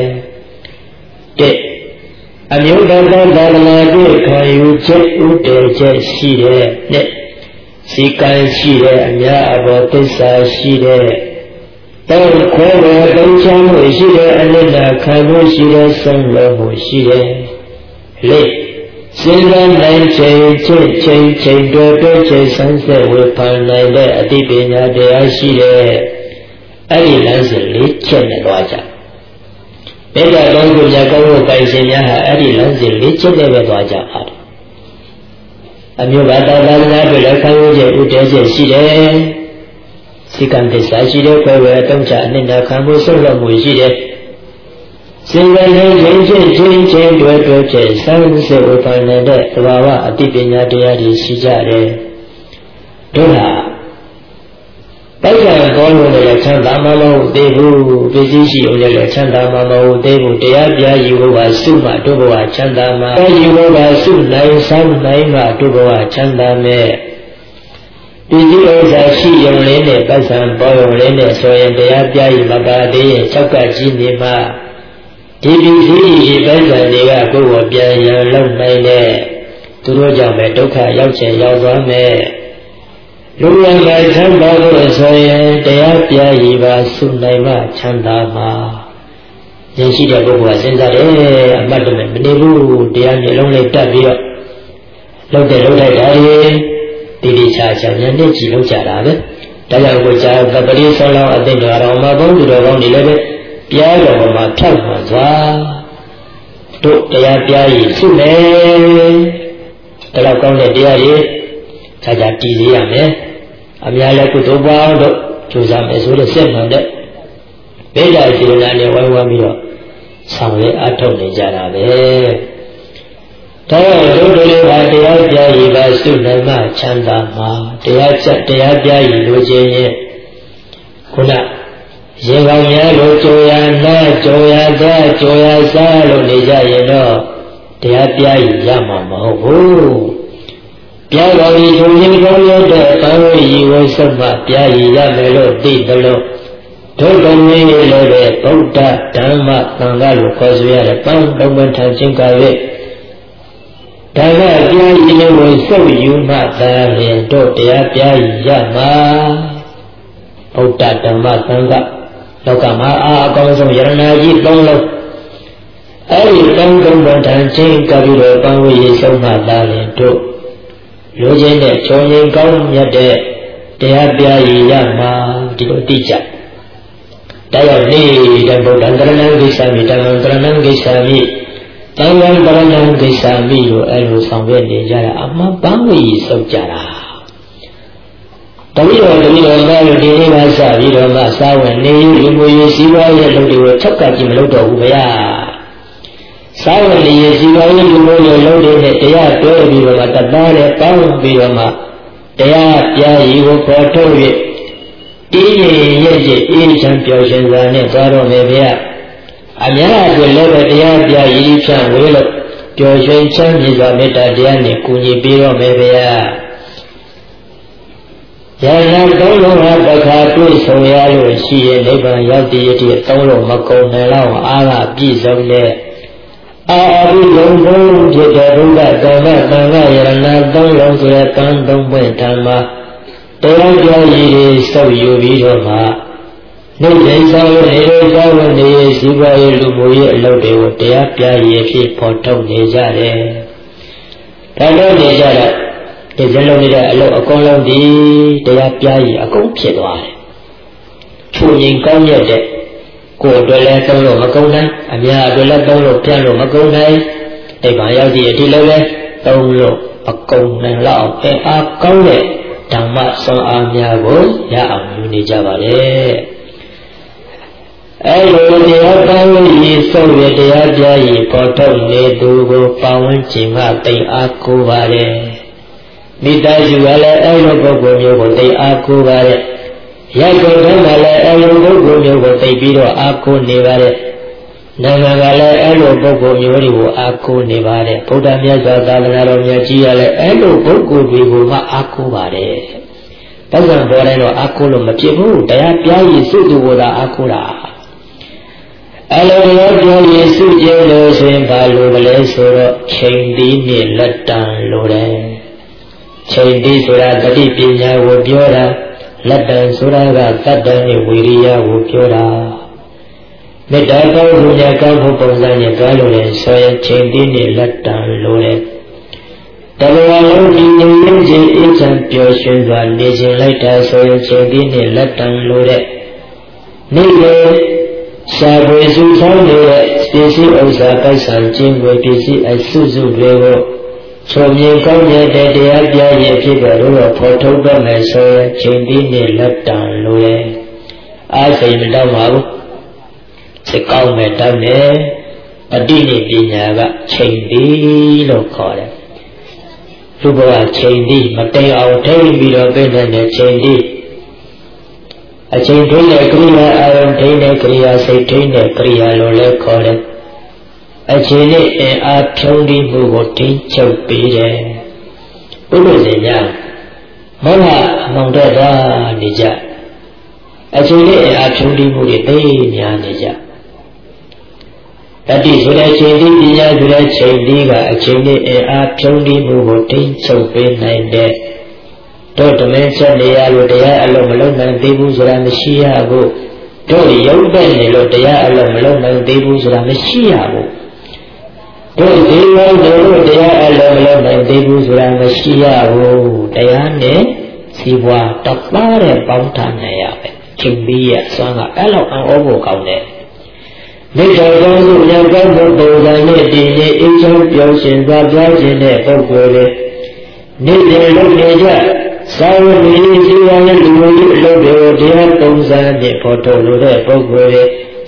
အမျိုးတော်သာသနာ့ကိုခံယူချက်ဥတည်ချက်ရှိတဲ့နဲ့စိကံရှိတဲ့အများအပေါ်သစ္စာရှိတဲ့တောင်းခေါ်တဲ့တောင်းချမှုရှိတဲ့အနိစ္စခံမှုရှိတဲ့ဆုံးလို့မှုရှိတဲ့လေစဉ်းစားနိုင်ချိန်ချိန်တော်ချိန်ဆန်းဆက်ဝေဖန်နိုင်တဲ့အသိပညာတရားရှိတဲ့အဲ့ဒီလမ်းစဉ်လေးချက်နဲ့သွားကြမေတ္တာကောင်းကိုမြတ်ကောင်းကိုပိုင်ရှင်များဟာအဲ့ဒီလမ်းစဉ်လေးချက်နဲ့ပဲသွားကြပါတယ်အမျိုးဘာသာသာသနာ့တွေလည်းခံယူချက်ဥတည်ချက်ရှိတယ်စိကံသစ္စာရှိတယ်ခွဲဝဲအတုံးချအနိဒာခံမှုဆုံးလို့မှုရှိတယ်စဉ်းစားနေချင်းတွေ့ချက်စမ်းစစ်ဝေဖန်နေတဲ့သဘာဝအတိပညာတရားတွေရှိကြတယ်တို့ဟာပိုက်ဆံကောလို့လည်းချမ်းသာမှမဟုတ်သေးဘူးပစ္စည်းရှိအောင်လည်းချမ်းသာမှမဟုတ်သေးဘူးတရားပြယူဖို့ပါစုမှတို့ဘဝချမ်းသာမှတရားယူဖို့ပါစုနိုင်ဆောင်နိုင်မှတို့ဘဝချမ်းသာမဲ့ပစ္စည်းဥစ္စာရှိရုံလေးနဲ့ပိုက်ဆံပေါ်ရုံလေးနဲ့ဆိုရင်တရားပြယူမပါသေးရင်၆ကကြီးနေမှဒီပစ္စည်းရှိပိုက်ဆံတွေကကိုယ်ကိုပြန်ရန်လုံနိုင်တဲ့သူတို့ကြောင့်ပဲဒုက္ခရောက်ချင်ရောက်သွားမယ်လူရံကချမ်းသာလို့ဆိုရင်တရားပြရည်ပါစုနိုင်မှချမ်းသာမှာဉာဏ်ရှိတဲ့ပုဂ္ဂိုလ်ကစဉ်းစားတယ်အမှတ်တမဲ့မနေဘူးတရားမျိုးလုံးလေးတက်ပြီးတော့လောက်တဲ့လောက်လိုက်တာဒီချာချာဉာဏ်နဲ့ကြည့်လို့ကြတာပဲဒါကြောင့်ကိုကြာပပရိဆောလောအသိတော်တော်မှာဘုန်းသူတော်ကောင်းတွေလည်းပဲပြားတော်မှာဖြောက်မှသွားတို့တရားပြရည်စုမယ်ဒါတော့ကောင်းတဲ့တရားတွေခြားခြားတည်ရရမယ်အများလည်းကုသိုလ်ပေါင်းတို့ကြိုးစားမယ်ဆိုတော့စက်မှန်တဲ့ဗေဒစေနာနဲ့ဝိုင်းဝန်းပြီးတော့ဆောင်ရွက်အထောက်နေကြတာပဲဒါကြောင့်ဒုတိယကတရားပြရည်ပါစုနိုင်မှချမ်းသာမှာတရားပြရည်လိုခြင်းရဲ့ခုနရေကောင်းများလို့ကြော်ရနာကြော်ရသားကြော်ရစားလို့နေကြရင်တော့တရားပြရည်ရမှာမဟုတ်ဘူးပြတော်ဒီသူရင်ကောင်းရတဲ့ဘာဝရည်ဝဆုတ်မှပြရည်ရမယ်လို့သိသလို့ဒုက္ခမင်းလို့တဲ့ဗုဒ္ဓဓမ္မသံဃာလို့ခေါ်ဆိုရတဲ့ပန်းတုံးပန်းထံချင်းကရဲ့ဓမ္မပြရည်ကိုစုပ်ယူမှသာလျှင်တို့တရားပြရည်ရမှာဗုဒ္ဓဓမ္မသံဃာလောကမှာအကောင်းဆုံးယရဏကြီး၃လုံးအဲဒီတုံးပန်းထံချင်းကပြီးတော့ပန်းဝေးဆုံးမှသာလျှင်တို့လိုချင်တဲ့ချုံရင်ကောင်းမြတ်တဲ့တရားပြရည်ရမှာဒီလိုသိကြတရားနေတဲ့ဗုဒ္ဓံတရဏံဂိစ္ဆာမိဓမ္မံတရဏံဂိစ္ဆာမိသံဃံတရဏံဂိစ္ဆာမိလို့အဲလိုဆောင်ရွက်နေကြတာအမှန်ပန်းဝေးဆုံးကြတာတတိယသားလို့ဒီနေ့ကစပြီးတော့မှစာဝင်နေလူမျိုးရေးစီးပွားရေးလုပ်တွေကိုချက်ကကြည့်မလုပ်တော့ဘူးဗျာစာဝင်နေရေးစီးပွားရေးလူမျိုးရေးလုပ်တွေနဲ့တရားတွဲပြီးတော့မှတသားနဲ့ပေါင်းပြီးတော့မှတရားပြရည်ကိုပေါ်ထုတ်၍တင်းရင်ရဲ့အေးချမ်းပျော်ရွှင်စွာနဲ့သွားတော့မယ်ဗျာအများအတွက်လည်းပဲတရားပြရည်ဖြန့်ဝေးလို့ပျော်ရွှင်ချမ်းမြေစွာမေတ္တာတရားနဲ့ကူညီပေးတော့မယ်ဗျာယန္နာသုံးလုံးဟာတစ်ခါတွေ့ဆုံရလို့ရှိရင်နိဗ္ဗာန်ရောက်တည်ရတဲ့သုံးလုံးမကုန်နိုင်တော့အားကပြည့်စုံတဲ့အာရိယုံသုံးဖြစ်တဲ့ဘုရားဓမ္မသံဃာယရဏသုံးလုံးဆိုတဲ့ကံသုံးပွင့်ဓမ္မတရားပြရည်တွေစုပ်ယူပြီးတော့မှနေ့တိုင်းဆောင်ရနေတဲ့သောဝနေစီပွားရေးလူမှုရေးအလုပ်တွေကိုတရားပြရည်ဖြစ်ပေါ်ထုတ်နေကြတယ်။ဒါတော့နေကြတာဒီစလုံးနေတဲ့အလုပ်အကုန်လုံးဒီတရားပြရည်အကုန်ဖြစ်သွားတယ်။ချူရင်ကောင်းရတဲ့ကိုယ်အတွက်လည်းသုံးလို့မကုန်နိုင်အများအတွက်လည်းသုံးလို့ပြလို့မကုန်နိုင်အိမ်မှာရောက်ဒီအထိလည်းပဲသုံးလို့မကုန်နိုင်တော့အားကောင်းတဲ့ဓမ္မဆွမ်းအားများကိုရအောင်ယူနေကြပါလေအဲလိုတရားပန်းရေးစုပ်ရတရားပြရည်ပေါ်ထုတ်နေသူကိုပါဝင်ခြင်းကတိတ်အားကိုးပါလေမိသားစုကလည်းအဲလိုပုဂ္ဂိုလ်မျိုးကိုတိတ်အားကိုးပါလေရက်ကိုယ်ကလည်းအဲလိုပုဂ္ဂိုလ်မျိုးကိုသိပြီးတော့အားကိုးနေပါတဲ့နိုင်ငံကလည်းအဲလိုပုဂ္ဂိုလ်မျိုးတွေကိုအားကိုးနေပါတဲ့ဗုဒ္ဓမြတ်စွာသာသနာတော်မြတ်ကြီးကလည်းအဲလိုပုဂ္ဂိုလ်တွေကိုမှအားကိုးပါတယ်။ပတ်စံပေါ်တိုင်းတော့အားကိုးလို့မဖြစ်ဘူးတရားပြရည်စုသူကိုသာအားကိုးတာအဲလိုတရားပြရည်စုကျင်းလို့ဆိုရင်ဘာလို့လဲဆိုတော့ချိန်ဒီနဲ့လက်တန်လိုတယ်ချိန်ဒီဆိုတာတတိပညာကိုပြောတာလက်တံဆိုတာကတတ္တနဲ့ဝိရိယကိုပြောတာမေတ္တာကောင်းမှုနဲ့ကောင်းမှုပုံစံနဲ့တွားလို့လည်းဆိုရင်ချိန်တည်းနဲ့လက်တံလို့လေတဘဝလုံးဒီငြိမ်းခြင်းအေးချမ်းပျော်ရွှင်စွာနေခြင်းလိုက်တာဆိုရင်ချိန်တည်းနဲ့လက်တံလို့တဲ့နေ့လေရှားပွေစုဆောင်းနေတဲ့ပစ္စည်းဥစ္စာပိုက်ဆံခြင်းကိုပစ္စည်းအစုစုတွေကိုချုံမြင်ကောင်းတဲ့တရားပြရည်ဖြစ်တဲ့လို့ဖော်ထုတ်တော့မယ်ဆိုရင်ချိန်ပြီးနဲ့လက်တံလို့လေအားစိတ်မတောက်ပါဘူးစိတ်ကောင်းမဲ့တောက်တယ်အတိနဲ့ပညာကချိန်ပြီးလို့ခေါ်တယ်သူကချိန်ပြီးမတိမ်အောင်ထိပြီးတော့ပြည့်တဲ့ချိန်ပြီးအချိန်ထိတဲ့ကရိယာအာရုံထိတဲ့ကရိယာစိတ်ထိတဲ့ကရိယာလို့လည်းခေါ်တယ်အချိန်နဲ့အင်အားဖြုံးပြီးမှုကိုထိချုပ်ပေးတယ်ဥပ္ပဇေညမောဟအမောင်တဲ့သွားနေကြအချိန်နဲ့အင်အားဖြုံးပြီးမှုတွေသိများနေကြတတိဆိုတဲ့ချိန်ဒီပညာဆိုတဲ့ချိန်ဒီကအချိန်နဲ့အင်အားဖြုံးပြီးမှုကိုထိချုပ်ပေးနိုင်တဲ့တို့ဓမင်းချက်နေရလို့တရားအလုံးမလုံးနိုင်သေးဘူးဆိုတာမရှိရဘူးတို့ရုပ်တဲ့နေလို့တရားအလုံးမလုံးနိုင်သေးဘူးဆိုတာမရှိရဘူးတို့ဒီလိုတို့တရားအလုံးမလုံးနိုင်သေးဘူးဆိုတာမရှိရဘူးတရားနဲ့စီးပွားတသားတဲ့ပေါင်းထားနိုင်ရပဲချိန်ပြီးရဆွမ်းကအဲ့လောက်အံ့ဩဖို့ကောင်းတယ်မိစ္ဆာကောင်းမှုဉာဏ်ကောင်းမှုပုံစံနဲ့တည်နေအင်းချုံပြောင်းရှင်သွားပြခြင်းတဲ့ပုဂ္ဂိုလ်တွေနေ့စဉ်လုပ်နေကြသာဝတိဇီဝရဲ့လူမျိုးအလုပ်တွေကိုတရားပုံစံနဲ့ပေါ်ထုတ်လို့တဲ့ပုဂ္ဂိုလ်တွေ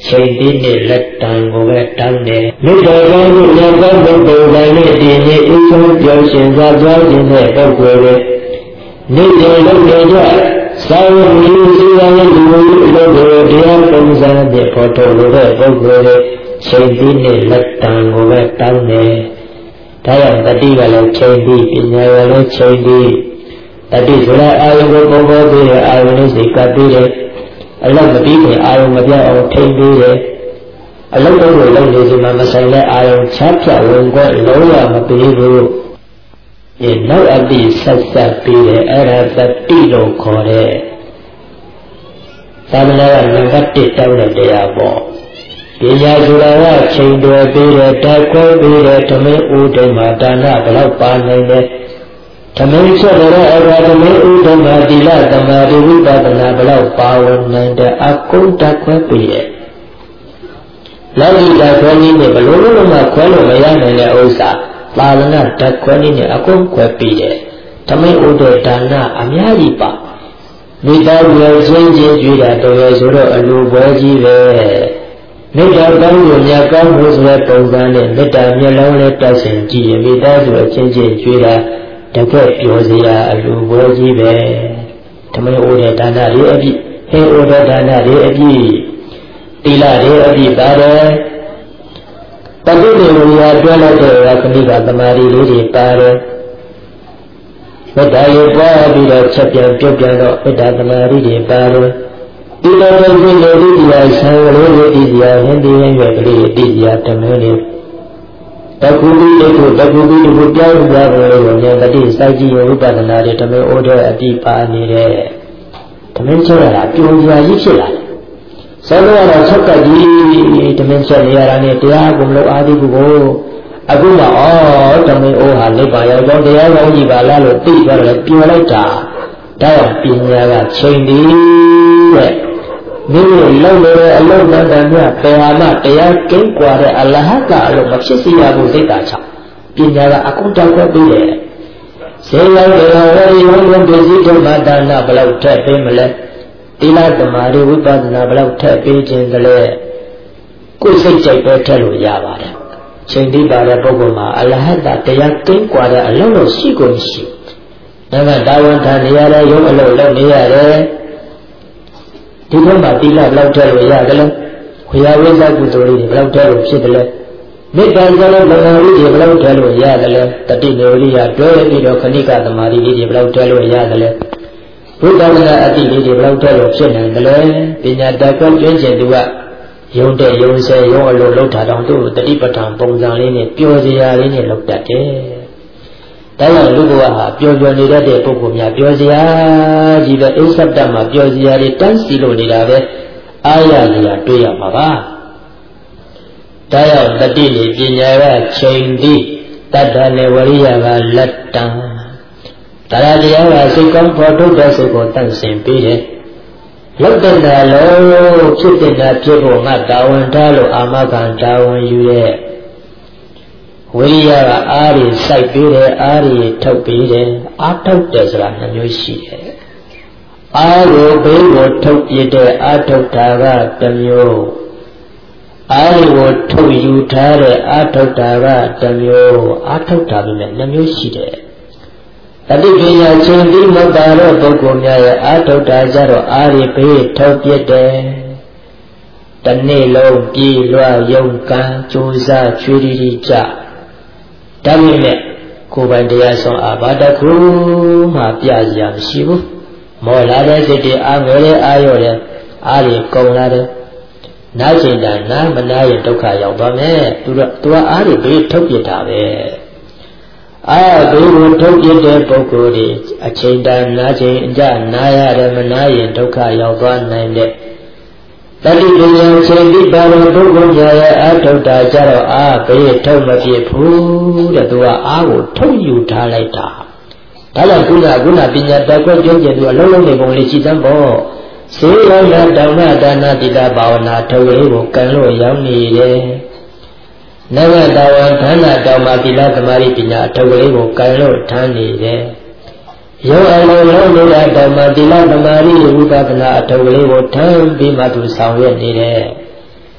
ချိန်ပြီးနဲ့လက်တံကိုပဲတောင်းတယ်မိဘကောင်းတို့ဉာဏ်ကောင်းပုဂ္ဂိုလ်တိုင်းနဲ့ဒီနေ့အဆုံးပြောရှင်သာသွားခြင်းတဲ့ပုဂ္ဂိုလ်တွေနေ့စဉ်လုပ်နေကြသာဝတိစီရရဲ့လူမျိုးအလုပ်ကိုတရားပုံစံနဲ့ပေါ်ထုတ်လို့တဲ့ပုဂ္ဂိုလ်တွေချိန်ပြီးနဲ့လက်တံကိုပဲတောင်းတယ်ဒါကြောင့်တတိကလည်းချိန်ပြီးပညာကလည်းချိန်ပြီးတတိဆိုတဲ့အာယုကိုပုံပေါ်ပြီးတဲ့အာယုလေးစိတ်ကပ်ပြီးတဲ့အလုပ်မပြီးခင်အာယုမပြောင်းအောင်ထိန်းပြီးတဲ့အလုပ်ကိုလုပ်နေစီမှာမဆိုင်တဲ့အာယုချဖြတ်ဝင်ခွင့်လုံးဝမပြီးဘူးဒီနောက်အတိဆက်ဆက်ပြီးတဲ့အဲ့ဒါတတိလို့ခေါ်တဲ့သာမဏေကနံပါတ်1တောင်းတဲ့တရားပေါ့ပညာဆိုတာကချိန်တွယ်ပြီးတဲ့တက်ခွဲပြီးတဲ့ဓမင်းဥဒိမှာဒါနဘလောက်ပါနိုင်တဲ့ဓမင်းချက်တဲ့အရာဓမင်းဥဒိမှာသီလသမာဓိဝိပဿနာဘလောက်ပါဝင်နိုင်တဲ့အကုန်တက်ခွဲပြီးတဲ့လောကီတက်ခွဲနည်းနဲ့ဘလို့လို့မှခွဲလို့မရနိုင်တဲ့ဥစ္စာသာသနာတက်ခွဲနည်းနဲ့အကုန်ခွဲပြီးတဲ့ဓမင်းဥဒိဒါနအများကြီးပါမိသားစုရဲ့ချင်းချင်းကြွေးတာတော်ရဆိုတော့အလိုပွဲကြီးပဲမေတ္တာကောင်းကိုမြတ်ကောင်းမှုဆိုတဲ့ပုံစံနဲ့မေတ္တာမျက်လုံးနဲ့တက်ဆင်ကြည့်ရင်မိသားစုအချင်းချင်းကြွေးတာတကယ်ပြောစရာအလိုပွဲကြီးပဲဓမ္မဥဒေဒါနလေးအပြည့်ဟေဥဒေဒါနလေးအပြည့်သီလလေးအပြည့်ပါတယ်တတိယဝိညာတွဲလိုက်တဲ့ခဏိကသမာဓိလေးတွေပါတယ်မေတ္တာရေးပွားပြီးတော့ချက်ပြန်ပြုတ်ပြန်တော့မေတ္တာသမာဓိတွေပါတယ်ဒီလိုမျိုးဒီလိုဒီတရားဆံကလေးတွေဒီတရားဟင်းဒီဟင်းရွက်ကလေးတွေဒီတရားဓမ္မလေးတခုပြီးတခုပြောင်းသွားတယ်လို့ဉာဏ်တတိစိုက်ကြည့်ရဝိပဿနာတွေဓမ္မဩဒေအတိပါနေတဲ့ဓမ္မချက်ရတာပြုံးစရာကြီးဖြစ်လာတယ်။ဆောလို့ရတော့ချက်ကကြီးဓမ္မချက်နေရတာနဲ့တရားကိုမလို့အားသေးဘူးကိုအခုမှဓမ္မဩဟာနိဗ္ဗာန်ရောက်တော့တရားကောင်းကြီးပါလားလို့သိသွားတယ်ပြောလိုက်တာဒါကြောင့်ပညာကချိန်တည်းတဲ့မိမိလုံနေတဲ့အလုံးတန်တန်မြတ်ပယ်ဟာမတရားကင်းကွာတဲ့အလဟတ်ကအလုံးမဖြစ်စေရဘူးစိတ်ဓာတ်ချပညာကအကုန်တောက်ပြီးတယ်ဇေယျတရားဝရိယဝံပစ္စည်းဓမ္မဒါနဘလောက်ထက်ပေးမလဲသီလသမာဓိဝိပဿနာဘလောက်ထက်ပေးခြင်းကလေးကိုယ်စိတ်ကြိုက်ပဲထက်လို့ရပါတယ်ချိန်တိပါတဲ့ပုဂ္ဂိုလ်မှာအလဟတ်တရားကင်းကွာတဲ့အလုံးလို့ရှိကုန်ရှိဒါကတာဝန်ထမ်းနေရတဲ့ရုံးအလုံးလုပ်နေရတယ်ဒီဘက်မှာသီလဘလောက်ထက်လို့ရတယ်လဲဝိယဝိသကုသိုလ်တွေဘလောက်ထက်လို့ဖြစ်တယ်လဲမေတ္တာကလည်းဘဝကြီးတွေဘလောက်ထက်လို့ရတယ်လဲတတိနေဝိယတွဲပြီးတော့ခဏိကသမာဓိတွေဘလောက်ထက်လို့ရတယ်လဲဘုဒ္ဓဝနာအတိတွေဘလောက်ထက်လို့ဖြစ်နိုင်တယ်လဲပညာတတ်ကွကျွမ်းကျင်သူကယုံတဲ့ယုံဆဲယုံအလိုလောက်တာတောင်သူ့တတိပဋ္ဌာန်ပုံစံလေးနဲ့ပျော်စရာလေးနဲ့လောက်တတ်တယ်ဒါကြောင့်လူဘဝဟာပျော်ပျော်နေတတ်တဲ့ပုဂ္ဂိုလ်များပျော်စရာကြီးပဲအိသတ္တမှာပျော်စရာတွေတန်းစီလို့နေတာပဲအားရစရာတွေ့ရမှာပါဒါကြောင့်တတိနဲ့ပညာကချိန်ပြီးတတ္တနဲ့ဝရိယကလက်တံတရားတရားကစိတ်ကောင်းပေါ်ထုတ်တဲ့စိတ်ကိုတန့်စင်ပေးတယ်လောက်တဲ့လို့ဖြစ်တဲ့ဖြစ်ဖို့ငါတာဝန်ထားလို့အာမခံတာဝန်ယူရဲ့ဝိရိယကအားရစိုက်ပေးတယ်အားရထုတ်ပေးတယ်အားထုတ်တယ်ဆိုတာနှမျိုးရှိတယ်အားကိုဘေးကိုထုတ်ပြတဲ့အားထုတ်တာကတစ်မျိုးအားကိုထုတ်ယူထားတဲ့အားထုတ်တာကတစ်မျိုးအားထုတ်တာပဲနှမျိုးရှိတယ်တတိပညာချင်းပြီးမပါတဲ့ပုဂ္ဂိုလ်များရဲ့အားထုတ်တာကြတော့အားရဘေးထုတ်ပြတယ်တနေ့လုံးပြေးလွှားယုံကံကြိုးစားချွေရီကြဒါပေမဲ့ကိုယ်ပိုင်တရားဆုံးအာဘာတခုမှပြစရာမရှိဘူးမော်လာတဲ့စိတ်တွေအားငယ်တဲ့အားရော့တဲ့အားတွေကုန်လာတဲ့နားကျင်တာနားမနာရင်ဒုက္ခရောက်သွားမယ်သူကအားတွေဘေးထုတ်ပြတာပဲအားဘေးကိုထုတ်ပြတဲ့ပုဂ္ဂိုလ်တွေအချိန်တန်နားချိန်အကြနားရတယ်မနာရင်ဒုက္ခရောက်သွားနိုင်တဲ့တတိပညာချိန်ပြီးပါတဲ့ပုဂ္ဂိုလ်များရဲ့အာထုတ်တာကြတော့အားဘေးထုတ်မဖြစ်ဘူးတဲ့သူကအားကိုထုတ်ယူထားလိုက်တာဒါလည်းခုနပညာတတ်ခွင့်ကျင့်ကြံသူအလုံးလုံးနေပုံလေးရှိသမ်းပေါ့စေရောနာဓမ္မဒါနတိတာဘာဝနာထုတ်လေးကိုကံလို့ရောက်နေတယ်နဂတဝံဌာနတောင်မှာသီလသမာဓိပညာထုတ်လေးကိုကံလို့ထမ်းနေတယ်ယောအလုံးလုံးနေတဲ့ဓမ္မသီလသမာဓိဝိပဿနာအထုတ်လေးကိုထမ်းပြီးမှသူဆောင်ရွက်နေတယ်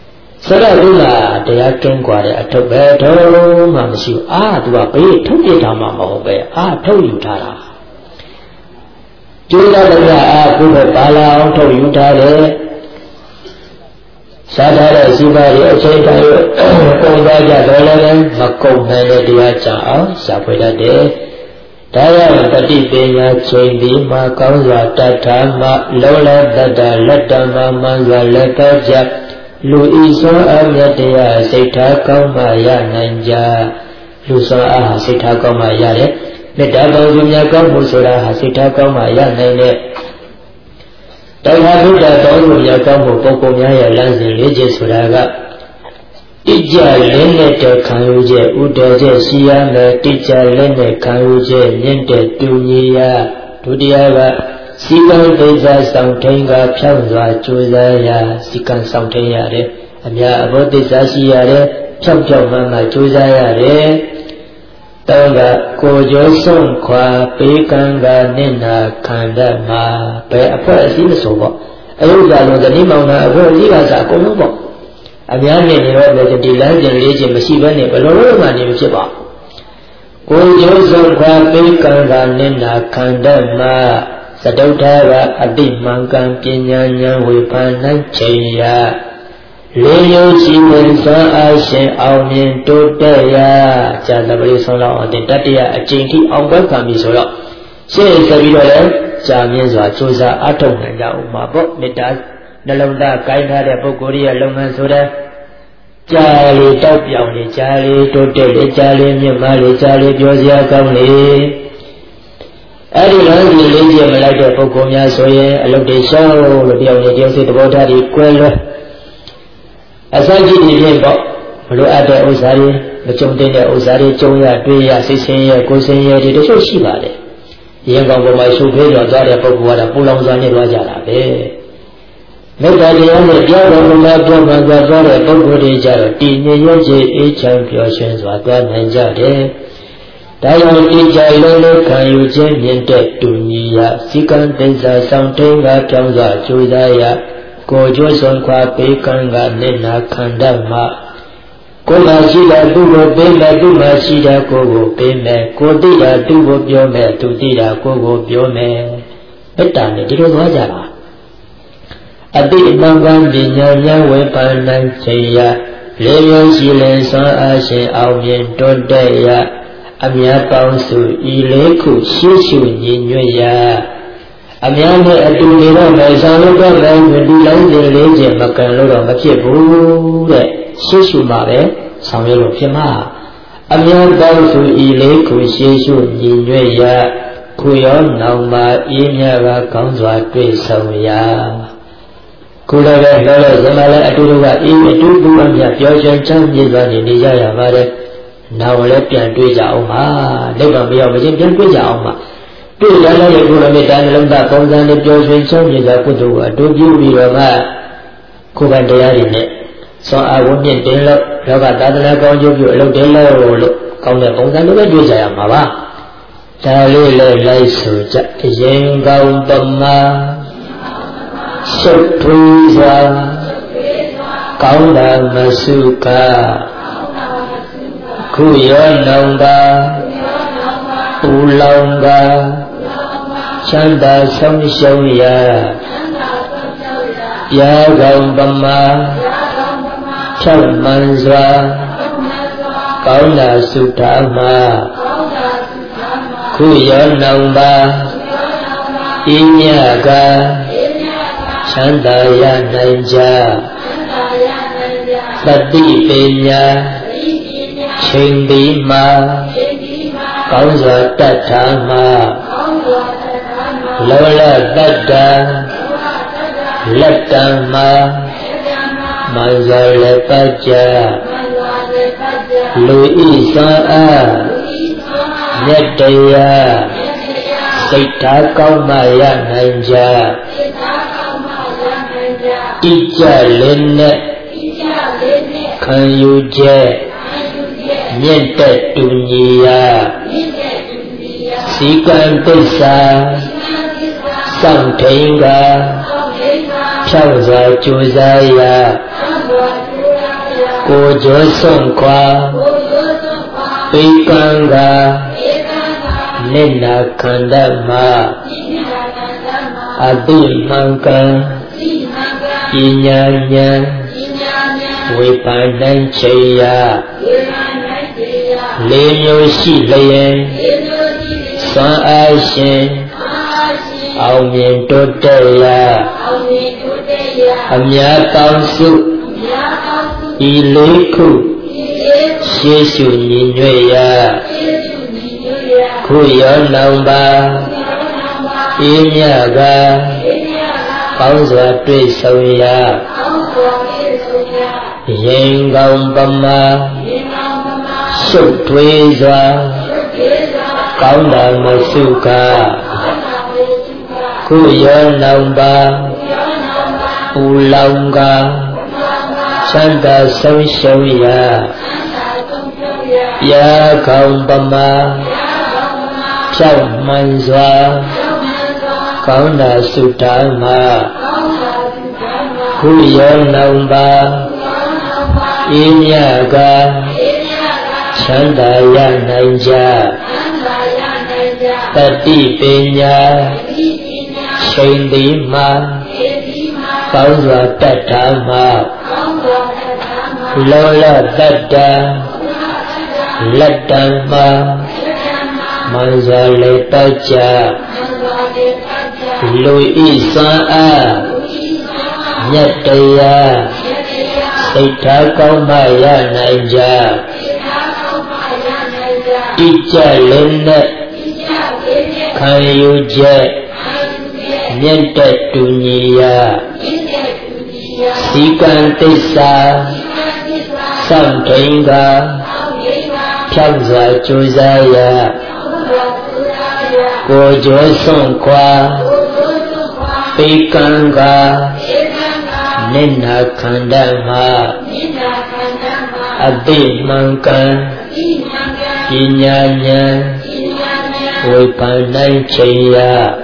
ဆိုတော့ဒီမှာတရားကင်းกว่าတဲ့အထုပ်ပဲတော့မှမရှိဘူးသူကဘေးထုတ်ပြထားမှာမဟုတ်ပဲထုတ်ယူထားတာကျိုးတဲ့ကခုပဲပါလာအောင်ထုတ်ယူထားတယ်စားထားတဲ့စီပါရီအချိန်တိုင်းပုံသွားကြတော့လည်းမကုန်နိုင်တဲ့တရားကြအောင်ရှာဖွေတတ်တယ်ဒါရပฏิပညာချိန်ဒီမှာကောင်းစွာတတ်ထားမှလောလတတ္တလက်တမမှန်စွာလက်တော့ကြလူဤသောအမြတ်တရားစိတ်ထားကောင်းမှရနိုင်ကြလူသောအားဟာစိတ်ထားကောင်းမှရတယ်မေတ္တာပေါင်းစုများကောင်းမှုဆိုတာဟာစိတ်ထားကောင်းမှရနိုင်တဲ့တရားဘုရားတော်ကိုရကောင်းမှုပုဂ္ဂိုလ်များရဲ့လမ်းစဉ်လေးချက်ဆိုတာကတိကျလင်းတဲ့ခံယူချက်ဥဒေချက်ရှိရမယ်တိကျလင်းတဲ့ခံယူချက်မြင့်တဲ့တူညီရာဒုတိယကစီကံဒိဋ္ဌာဆောင်ထိန်ကဖြောင့်စွာကြိုးစားရာစီကံဆောင်ထိန်ရတယ်အများအဘောဒိဋ္ဌာရှိရတယ်ဖြောင့်ဖြောင့်မှန်မှကြိုးစားရတယ်တောင်းကကိုကျိုးဆုံးခွာပေးကံကနိနာခန္ဓာမှာဘယ်အဖွဲ့အစည်းမဆိုပေါ့အယုဒ္ဓလုံးဇနီးမောင်နှံအဖွဲ့အစည်းကစားအကုန်လုံးပေါ့အများနဲ့နေတော့လည်းဒီလမ်းစဉ်လေးချင်းမရှိဘဲနဲ့ဘယ်လိုလုပ်မှနေမဖြစ်ပါကိုကျိုးဆုံးခွာပေးကံကနိနာခန္ဓာမှာသတုထကအတိမှန်ကံပညာဉာဏ်ဝေဖန်နိုင်ချိန်ရာလေးယုံကြည်ဝင်စွမ်းအားရှင်အောင်မြင်တိုးတက်ရာဇာတပရိဆုံးလောက်အတဲ့တတ္တရအကျင့်ထိအောင်ပွဲခံပြီဆိုတော့ရှေ့ဆက်ပြီးတော့လည်းကြာမြင့်စွာကြိုးစားအထောက်နိုင်ကြဦးမှာပေါ့မေတ္တာနှလုံးသားကိုင်းထားတဲ့ပုဂ္ဂိုလ်ရဲ့လုပ်ငန်းဆိုတဲ့ကြာလေတောက်ပြောင်လေကြာလေတိုးတက်လေကြာလေမြင့်မားလေကြာလေပြောစရာကောင်းလေအဲ့ဒီလမ်းကြီးလေးကျမလိုက်တဲ့ပုဂ္ဂိုလ်များဆိုရင်အလုပ်တွေရှောင်းလို့ပြောင်းနေတရားစိတ်သဘောထားတွေကွဲလွဲအစကြီးနေဖြင့်ပေါ့ဘလို့အပ်တဲ့ဥစ္စာတွေမကြုံတဲ့ဥစ္စာတွေကြုံရတွေ့ရစိတ်ဆင်းရဲကိုယ်ဆင်းရဲတွေတချို့ရှိပါတယ်ရင်ကောင်းပေါ်မှာရှုပ်ဖေးတော်သွားတဲ့ပုဂ္ဂိုလ်ကတော့ပူလောင်စွာနေသွားကြတာပဲမေတ္တာတရားနဲ့ပြောတော်မူလာပြောမှသွားတဲ့ပုဂ္ဂိုလ်တွေကြတော့တည်ငြိမ်ရခြင်းအေးချမ်းပျော်ရွှင်စွာသွားနိုင်ကြတယ်ဒါကြောင့်ဒီကြိုင်လုံးလေးခံယူခြင်းမြင့်တဲ့တူညီရာစီကံတိစ္ဆာဆောင်ထိန်ကပြောင်းစွာကြိုးစားရာကိုကျိုးစွန်ခွာပေးကံကနိနာခန္ဓာမှာကိုယ်ကရှိတာသူ့ကိုပေးမယ်သူ့မှာရှိတာကိုယ်ကိုပေးမယ်ကိုသိတာသူ့ကိုပြောမယ်သူသိတာကိုယ်ကိုပြောမယ်မေတ္တာနဲ့ဒီလိုသွားကြတာအတိအမှန်ကပညာဉာဏ်ဝေဖန်နိုင်ခြင်းရာလေးရုံရှိလင်စွမ်းအားရှင်အောင်မြင်တိုးတက်ရာအမြတ်ပေါင်းစုဤလေးခုရှေ့ရှုညီညွတ်ရာအများနဲ့အတူနေတော့မယ်ဆောင်လို့တော့မယ်ဒီလိုင်းစဉ်လေးချင်းမကန်လို့တော့မဖြစ်ဘူးတဲ့ရှေ့ရှုမှာပဲဆောင်ရလို့ဖြစ်မှာအများပေါင်းစုဤလေးခုရှေ့ရှုညီညွတ်ရာခုရောနောင်မှာအေးမြကကောင်းစွာတွေ့ဆုံရာခုလည်းပဲလောလောဆယ်မှာလည်းအတူတူကအေးအတူတူအမြပျော်ရွှင်ချမ်းမြေ့စွာနေကြရပါတယ်နောက်လည်းပြန်တွေ့ကြအောင်ပါလက်တော်မရောက်မချင်းပြန်တွေ့ကြအောင်ပါတွေ့ရတဲ့ကုလမေတ္တာနှလုံးသားပုံစံနဲ့ပျော်ရွှင်ချမ်းမြေ့စွာကုသိုလ်ကအတူပြုပြီးတော့မှကိုယ်ပိုင်တရားတွေနဲ့စွမ်းအားဝန်းမြင့်တင်လို့လောကသာသနာကောင်းကျိုးပြုအလုပ်တင်လို့ကောင်းတဲ့ပုံစံလိုပဲတွေ့ကြရမှာပါဒါလေးလည်းလိုက်ဆိုကြအရင်ကောင်းပမာရှုပ်ထွေးစွာကောင်းတာမစုကခုရောနောင်တာပူလောင်တာချမ်းသာဆုံးရှုံးရာပြာကောင်ပမာဖြောက်မှန်စွာကောင်းတာစုထားမှာခုရောနောင်ပါဤမြကချမ်းသာရနိုင်ကြသတိပညာချိန်ပြီးမှကောင်းစွာတတ်ထားမှလောလတတ္တလက်တံမှာမန္ဇလည်းပတ်ကြလူဤစွမ်းအားမြတ်တရားစိတ်ထားကောင်းမှရနိုင်ကြတိကျလင်းနဲ့ခံယူချက်မြင့်တဲ့တူညီရာစီကံသစ္စာစောင့်ထိန်ကဖြောင့်စွာကြိုးစားရာကိုကြိုးစွန့်ခွာပိကံကနိနာခန္ဓာမှာအတိမှန်ကံပညာဉာဏ်ဝိပန္နချေယလေးမျိုးရှိလျင်စွမ်းအားရှင်အောင်မြင်တိုးတက်ရာအများကောင်းစုဤလေးခုရှေးရှုညီညွတ်ရာခုရောနောင်ပါအေးမြကကောင်းစွာတွေ့ဆုံရာရင်ကောင်းပမာရှုပ်ထွေးစွာကောင်းတာမစုကခုရောနောင်ပါပူလောင်ကချမ်းသာဆုံးရှုံးရာပြာကောင်းပမာဖြောက်မှန်စွာကောင်းတာစုတာမှာခုရောနောင်ပါအေးမြကချမ်းသာရနိုင်ကြတတိပညာချိန်ဒီမှာကောင်းစွာတတ်တာမှာလောလတတ္တလက်တံမှာမန်စွာလေတတ်ကြလူဤစွမ်းအားမြတ်တရားစိတ်ထားကောင်းမှရနိုင်ကြတိကျလည်းနဲ့ခံယူချက်မြတ်တတူညီရာစီကံသစ္စာသံထိန်ကဖြောက်စွာကြိုးစားရာကိုကြိုးစွန့်ခွာပိကံကနိနာခန္ဓာမှာအတိမှန်ကံပညာဉာဏ်ဝိပန္နချေယ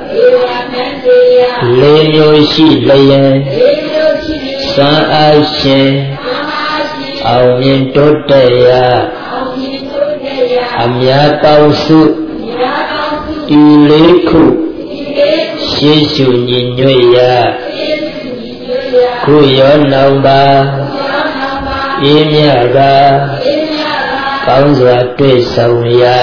လေးမျိုးရှိလျင်စွမ်းအားရှင်အောင်မြင်တိုးတက်ရာအများကောင်းစုဤလေးခုရှေးရှုညီညွတ်ရာခုရောနောင်ပါအေးမြကကောင်းစွာတွေ့ဆုံရာ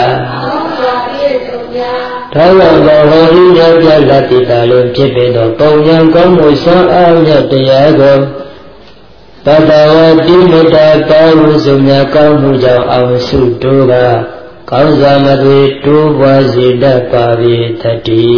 သောဝဘောဟောဤမြောက်ပြလတ္တိတာလုံးဖြစ်ပေသောပုံညာကောင်းမှုစွမ်းအားမြတ်တရားကိုတတဝတိမေတ္တာတောင်းစုမြတ်ကောင်းမှုကြောင့်အောင်စုတိုးကကောင်းစွာမသွေတိုးပွားစေတတ်ပါ၏တတိ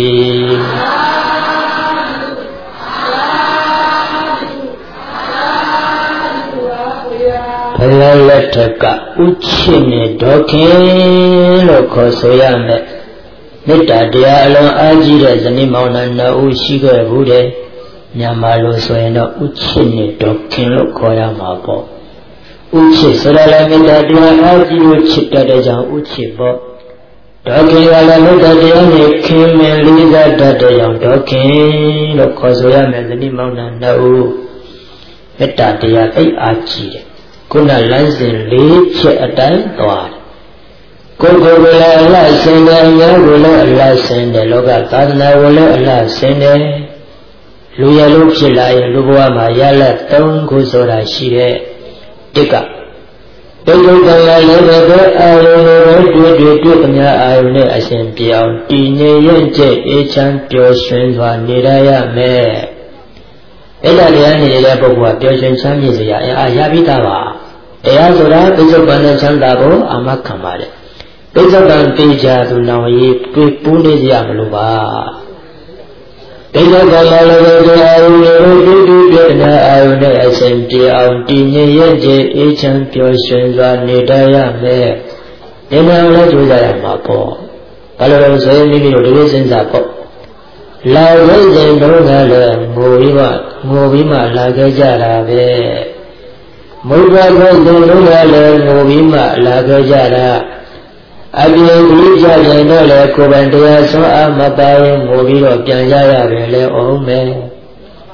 ဘုရားလက်ထက်ကဥချစ်နဲ့ဒေါခင်လို့ခေါ်ဆိုရမယ်မေတ္တာတရားအလုံးအားကြီးတဲ့ဇနီးမောင်နှံနှစ်ဦးရှိခဲ့ဘူးတဲ့မြန်မာလိုဆိုရင်တော့ဥချစ်နဲ့ဒေါခင်လို့ခေါ်ရမှာပေါ့ဥချစ်ဆိုတာလည်းမေတ္တာတရားအားကြီးကိုချစ်တတ်တဲ့ကြောင့်ဥချစ်ပေါ့ဒေါခင်ကလည်းမေတ္တာတရားနဲ့ခင်မင်လေးစားတတ်တဲ့ကြောင့်ဒေါခင်လို့ခေါ်ဆိုရမယ်ဇနီးမောင်နှံနှစ်ဦးမေတ္တာတရားသိအားကြီးတယ်ခုနလမ်းစဉ်၄ချက်အတိုင်းသွားတယ်ကိုယ်ကိုယ်လည်းအလားဆင်းတယ်အများကိုလည်းအလားဆင်းတယ်လောကသာသနာကိုလည်းအလားဆင်းတယ်လူရလို့ဖြစ်လာရင်လူဘဝမှာရလက်၃ခုဆိုတာရှိတဲ့တစ်ကတုံ့တုံလည်းပဲအာရုံတွေတွေ့အများအာရုံနဲ့အရှင်ပြောင်းတည်ငြိမ်ရဲ့ကျက်အေးချမ်းပျော်ရွှင်စွာနေရမယ်အဲ့ဒါတရားနေတဲ့ပုဂ္ဂိုလ်ကပျော်ရွှင်ချမ်းမြေ့စရာအားရပြီးသားပါတရားဆိုတာပိဿုပန်နဲ့ချမ်းသာဖို့အာမခံပါတယ်ပိဿုပန်သိကြသူနောင်ရေးတွေ့ပူးနေကြမလို့ပါပိဿုပန်လည်းပဲတရားရုံတွေတွေ့တဲ့အာရုံနဲ့အစဉ်ပြေအောင်တည်ငြိမ်ရဲ့ကျအေးချမ်းပျော်ရွှင်စွာနေတတ်ရမယ်ဒီမှာလည်းကြိုးစားရမှာပေါ့ဘာလို့လဲဆိုရင်မိမိတို့ဒီလိုစဉ်းစားပေါ့လာဝိဇ္ဇံတို့ကလည်းငိုပြီးမှလာခဲ့ကြတာပဲမုဒ္ဒဘုဇ္ဇံတို့ကလည်းငိုပြီးမှလာခဲ့ကြတာအပြင်ကြီးကြရင်တော့လေကိုယ်ပိုင်တရားဆွမ်းအားမပါရင်ငိုပြီးတော့ပြန်ကြရတယ်လေအောင်မယ်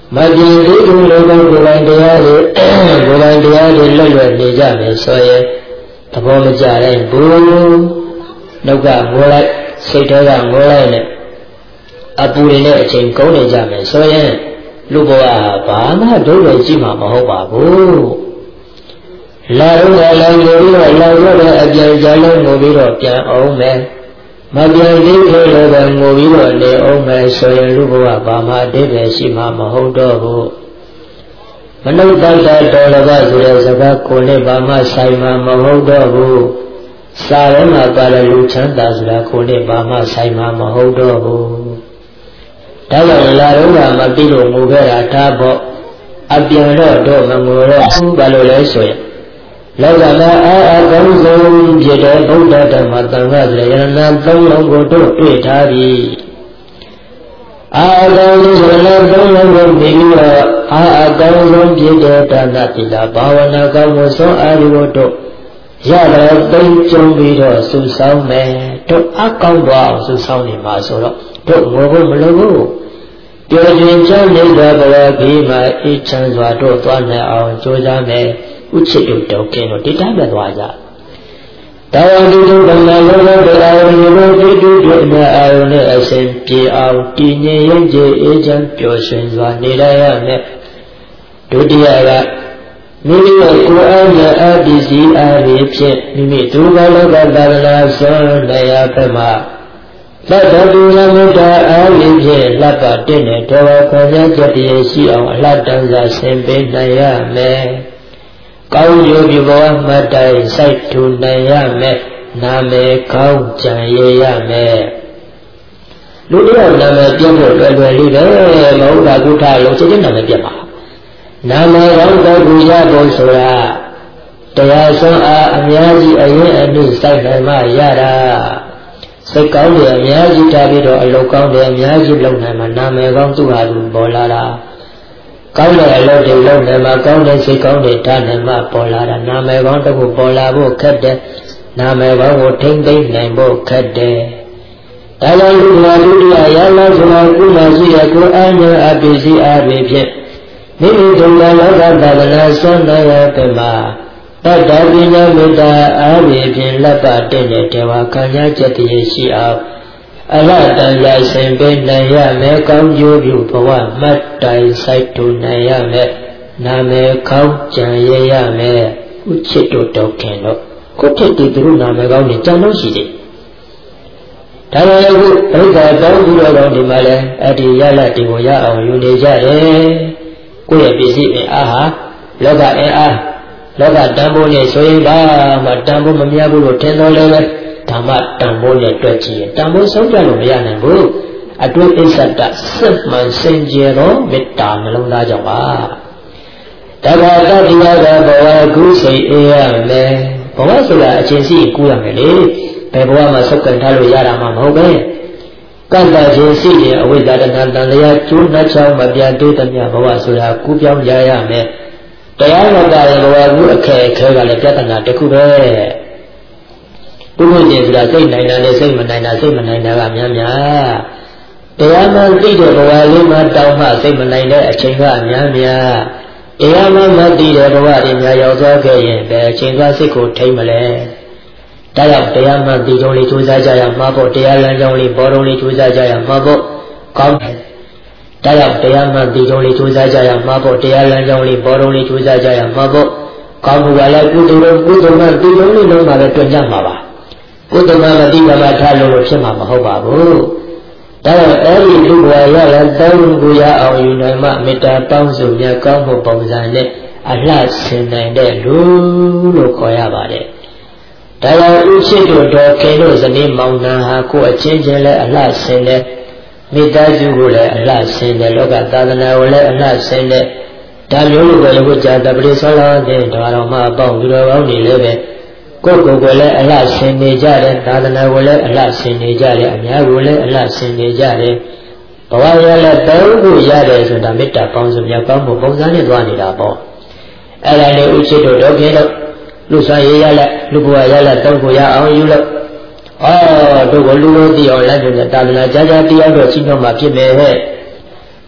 မပြင်းသေးဘူးလို့ကိုယ်ပိုင်တရားတွေလွတ်လွတ်နေကြမယ်ဆိုရင်သဘောမကျတဲ့ဘူးနှုတ်ကငိုလိုက်စိတ်ထဲကငိုလိုက်နဲ့အပူတွေနဲ့အချိန်ကုန်နေကြမယ်ဆိုရင်လူဘဝဘာမှဒုက္ခရှိမှာမဟုတ်ပါဘူးလာတော့လာငိုပြီးတော့လာရတဲ့အပြန်ကြလုံးငိုပြီးတော့ပြန်အောင်မယ်မပြန်သေးဘူးလို့ပဲငိုပြီးတော့နေအောင်မယ်ဆိုရင်လူဘဝဘာမှအတိတ်ပဲရှိမှာမဟုတ်တော့ဘူးမနုဿတ္တတော်လဘဆိုတဲ့စကားကိုလည်းဘာမှဆိုင်မှာမဟုတ်တော့ဘူးစာထဲမှာပါတဲ့လူချမ်းသာဆိုတာကိုလည်းဘာမှဆိုင်မှာမဟုတ်တော့ဘူးဒါကြောင့်လာတော့ကမပြီးလို့ငိုခဲ့တာဒါပေါ့အပြန်တော့မငိုတော့ဘူးဘာလို့လဲဆိုရင်လောကမှာအကောင်းဆုံးဖြစ်တဲ့ဗုဒ္ဓဓမ္မသံဃာဆိုတဲ့ယရဏသုံးလုံးကိုတို့တွေ့ထားပြီအကောင်းဆုံးယရဏသုံးလုံးကိုပြီးတော့အကောင်းဆုံးဖြစ်တဲ့ဒါနသီလဘာဝနာကောင်းမှုဆုံးအားကိုတို့ရတော့သိကျုံပြီးတော့စုဆောင်မယ်တို့အကောင်းသွားအောင်စုဆောင်နေမှာဆိုတော့တို့ငိုဖို့မလိုဘူးပြောခြင်းချမ်းနေတဲ့ဘဝကြီးမှာအေးချမ်းစွာတို့သွားနိုင်အောင်ကြိုးစားမယ်ဥချစ်တို့တောင်းကင်းတို့ဒီတိုင်းပဲသွားကြတာဝန်တူတူဓမ္မလုံးလုံးတရားဝင်လို့တူတူအမြအာရုံနဲ့အစဉ်ပြေအောင်တည်ငြိမ်ရည်ကြည်အေးချမ်းပျော်ရွှင်စွာနေရရမယ်ဒုတိယကမိမိရဲ့ကိုယ်အားနဲ့အပ္ပစီအားဖြင့်မိမိဒုက္ခလောကသာသနာဆောင်တရားဘက်မှာသတ္တတူလမုဒ္ဒအားဖြင့်လက်ပါတင့်တဲ့တော်ခေါ်ကြချက်တည်းရှိအောင်အလှတန်းစွာဆင်ပေးနိုင်ရမယ်ကောင်းကျိုးပြုဘဝမှတ်တိုင်စိုက်ထူနိုင်ရမယ်နာမည်ကောင်းကြံရရမယ်လူတယောက်နာမည်ပြတ်ဖို့လွယ်လွယ်လေးပဲမဟုတ်ပါဘူးထားလို့စိတ်နာမည်ပြတ်ပါနာမည်ကောင်းတဲ့ကိုရဖို့ဆိုတာတရားဆုံးအားအများကြီးအရင်အနည်းစိုက်နိုင်မှရတာစိတ်ကောင်းတယ်အများကြီးထားပြီးတော့အလုပ်ကောင်းတယ်အများကြီးလုပ်နိုင်မှနာမည်ကောင်းသူ့ဟာသူပေါ်လာတာကောင်းတဲ့အလုပ်တွေလုပ်နိုင်မှကောင်းတဲ့စိတ်ကောင်းတွေထားနိုင်မှပေါ်လာတာနာမည်ကောင်းတစ်ခုပေါ်လာဖို့ခက်တယ်နာမည်ကောင်းကိုထိမ့်သိမ့်နိုင်ဖို့ခက်တယ်ဒါကြောင့်လူနာဒုတိယရလာဆိုတာကုမရှိတဲ့ကိုယ်အားနဲ့အပ္ပစီအားဖြင့်မိမိဒုက္ခလောကသာသနာဆုံးနိုင်ရတဲ့မှာတတ္တပညာမေတ္တာအားဖြင့်လက်ပါတင့်တဲ့တေဝခံရချက်တည်းရှိအောင်အရတန်ရရှင်ပေးနိုင်ရမယ်ကောင်းကျိုးပြုဘဝမှတ်တိုင်စိုက်ထူနိုင်ရမယ်နာမည်ကောင်းကြံရရမယ်ဥချစ်တို့တောင်းခင်တော့ကိုထစ်တူသူနာမည်ကောင်းနေကြံလို့ရှိတယ်ဒါပေမဲ့အခုဘုရားကောင်းပြီးတော့ဒီမှာလဲအဲ့ဒီရလတ်ဒီကိုရအောင်ယူနေကြတယ်ကိုယ့်ရဲ့ပစ္စည်းနဲ့အားဟာလောကအင်းအားလောကတန်ဖိုးနဲ့ဆိုရင်ဘာမှတန်ဖိုးမများဘူးလို့ထင်တော်လဲပဲဓမ္မတန်ဖိုးနဲ့တွေ့ကြည့်ရင်တန်ဖိုးဆုံးပြလို့မရနိုင်ဘူးအတွင်းအစ္ဆတစစ်မှန်စင်ကြယ်သောမေတ္တာနှလုံးသားကြောင့်ပါတက္ကသတ္တိယကဘဝကုစိတ်အေးရမယ်ဘဝဆိုတာအချင်းစီကူးရမယ်လေဘယ်ဘဝမှာစုပ်ကန်ထားလို့ရတာမှမဟုတ်ပဲကတ္တချင်းစီရင်အဝိဇ္ဇာတဏ္ဍတန်လျာကျိုးနှချောင်းမပြတ်သေးသမျှဘဝဆိုတာကူးပြောင်းရရမယ်တရားမပါရင်ဘဝကူအခက်ခဲကလည်းပြဿနာတစ်ခုပဲပုဂ္ဂိုလ်ချင်းဆိုတာစိတ်နိုင်တာနဲ့စိတ်မနိုင်တာစိတ်မနိုင်တာကများများတရားမှသိတဲ့ဘဝလေးမှာတောင်းမှစိတ်မနိုင်တဲ့အချိန်ကများများတရားမှမသိတဲ့ဘဝတွေများရောက်သွားခဲ့ရင်ဘယ်အချိန်ကစိတ်ကိုထိမ့်မလဲဒါကြောင့်တရားမှသိတုံးလေးကြိုးစားကြရမှာပေါ့တရားလမ်းကြောင်းလေးပေါ်တုံးလေးကြိုးစားကြရမှာပေါ့ကောင်းတယ်ဒါကြောင့်တရားမှသိတုံးလေးကြိုးစားကြရမှာပေါ့တရားလမ်းကြောင်းလေးပေါ်တုံးလေးကြိုးစားကြရမှာပေါ့ကောင်းမှုကလည်းကုသိုလ်မှသိတုံးလေးလုံးမှာပဲတွင်ကြမှာပါကုသိုလ်မှမသိကမှထားလို့ဖြစ်မှာမဟုတ်ပါဘူးဒါကြောင့်အဲ့ဒီလူဘဝရလည်းတောင်းကိုရအောင်ယူနိုင်မှမေတ္တာတောင်းစုမြတ်ကောင်းမှုပုံစံနဲ့အလှဆင်နိုင်တဲ့လူလို့ခေါ်ရပါတယ်ဒါကြောင့်ဥရှိတို့တော်ခင်တို့ဇနီးမောင်နှံဟာကိုယ်အချင်းချင်းလည်းအလှဆင်တဲ့မိသားစုကိုလည်းအလှဆင်တဲ့လောကသာသနာကိုလည်းအလှဆင်တဲ့ဒါမျိုးလိုပဲဘုရားတပရိဆောလာတဲ့တော်တော်မှအပေါင်းသူတော်ကောင်းတွေလည်းပဲကိုယ်ကိုယ်လည်းအလှဆင်နေကြတယ်သာသနာကိုလည်းအလှဆင်နေကြတယ်အများကိုလည်းအလှဆင်နေကြတယ်ဘဝရလည်းတောင်းဖို့ရတယ်ဆိုတာမေတ္တာပေါင်းစုမြောက်ကောင်းမှုပုံစံနဲ့သွားနေတာပေါ့အဲ့ဒါလေးဥချစ်တို့တော်ခင်တို့လူစားရရလက်လူဘဝရလက်တောင်းဖို့ရအောင်ယူလို့တို့ကိုလူလို့သိအောင်လိုက်တဲ့သာသနာကြာကြာတရားတော်ရှိတော့မှဖြစ်မယ်ဟဲ့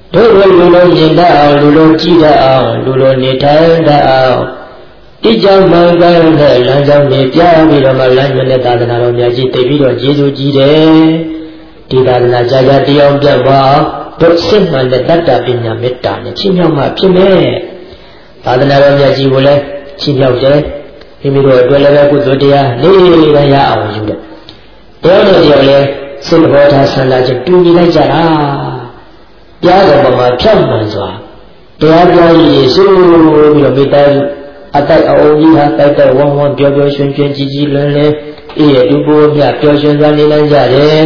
တို့လူလုံးမြင်တတ်အောင်လူလုံးကြည့်တတ်အောင်လူလုံးနေထိုင်တတ်အောင်ဒီကြောင့်မှန်ကန်တဲ့လမ်းကြောင်းတွေပြပြီးတော့မှလမ်းညွှန်တဲ့သာသနာတော်များကြီးသိပြီးတော့ကျေးဇူးကြီးတယ်ဒီသာသနာကြာကြာတရားပြတ်ပါတို့စစ်မှန်တဲ့တတ္တပညာမေတ္တာနဲ့ချီးမြှောက်မှဖြစ်မယ်သာသနာတော်များကြီးကိုလည်းချီးမြှောက်တယ်မိမိတို့အတွက်လည်းကုသိုလ်တရားလေးရအောင်ယူတယ်တရားတော်တရားလည်းစိတ်ဘောထားဆန္ဒချင်းတူညီလိုက်ကြတာပြားတော်မှာဖြတ်မှန်စွာတရားပြရေးဆိုပြီးတော့မိသားစုအတိုက်အအောင်ကြီးဟာတိုက်တိုက်ဝန်းဝန်းပျော်ပျော်ရွှင်ရွှင်ကြည်ကြည်လွန်းလွန်းအေးရတူပိုးမြပျော်ရွှင်စွာနေနိုင်ကြတယ်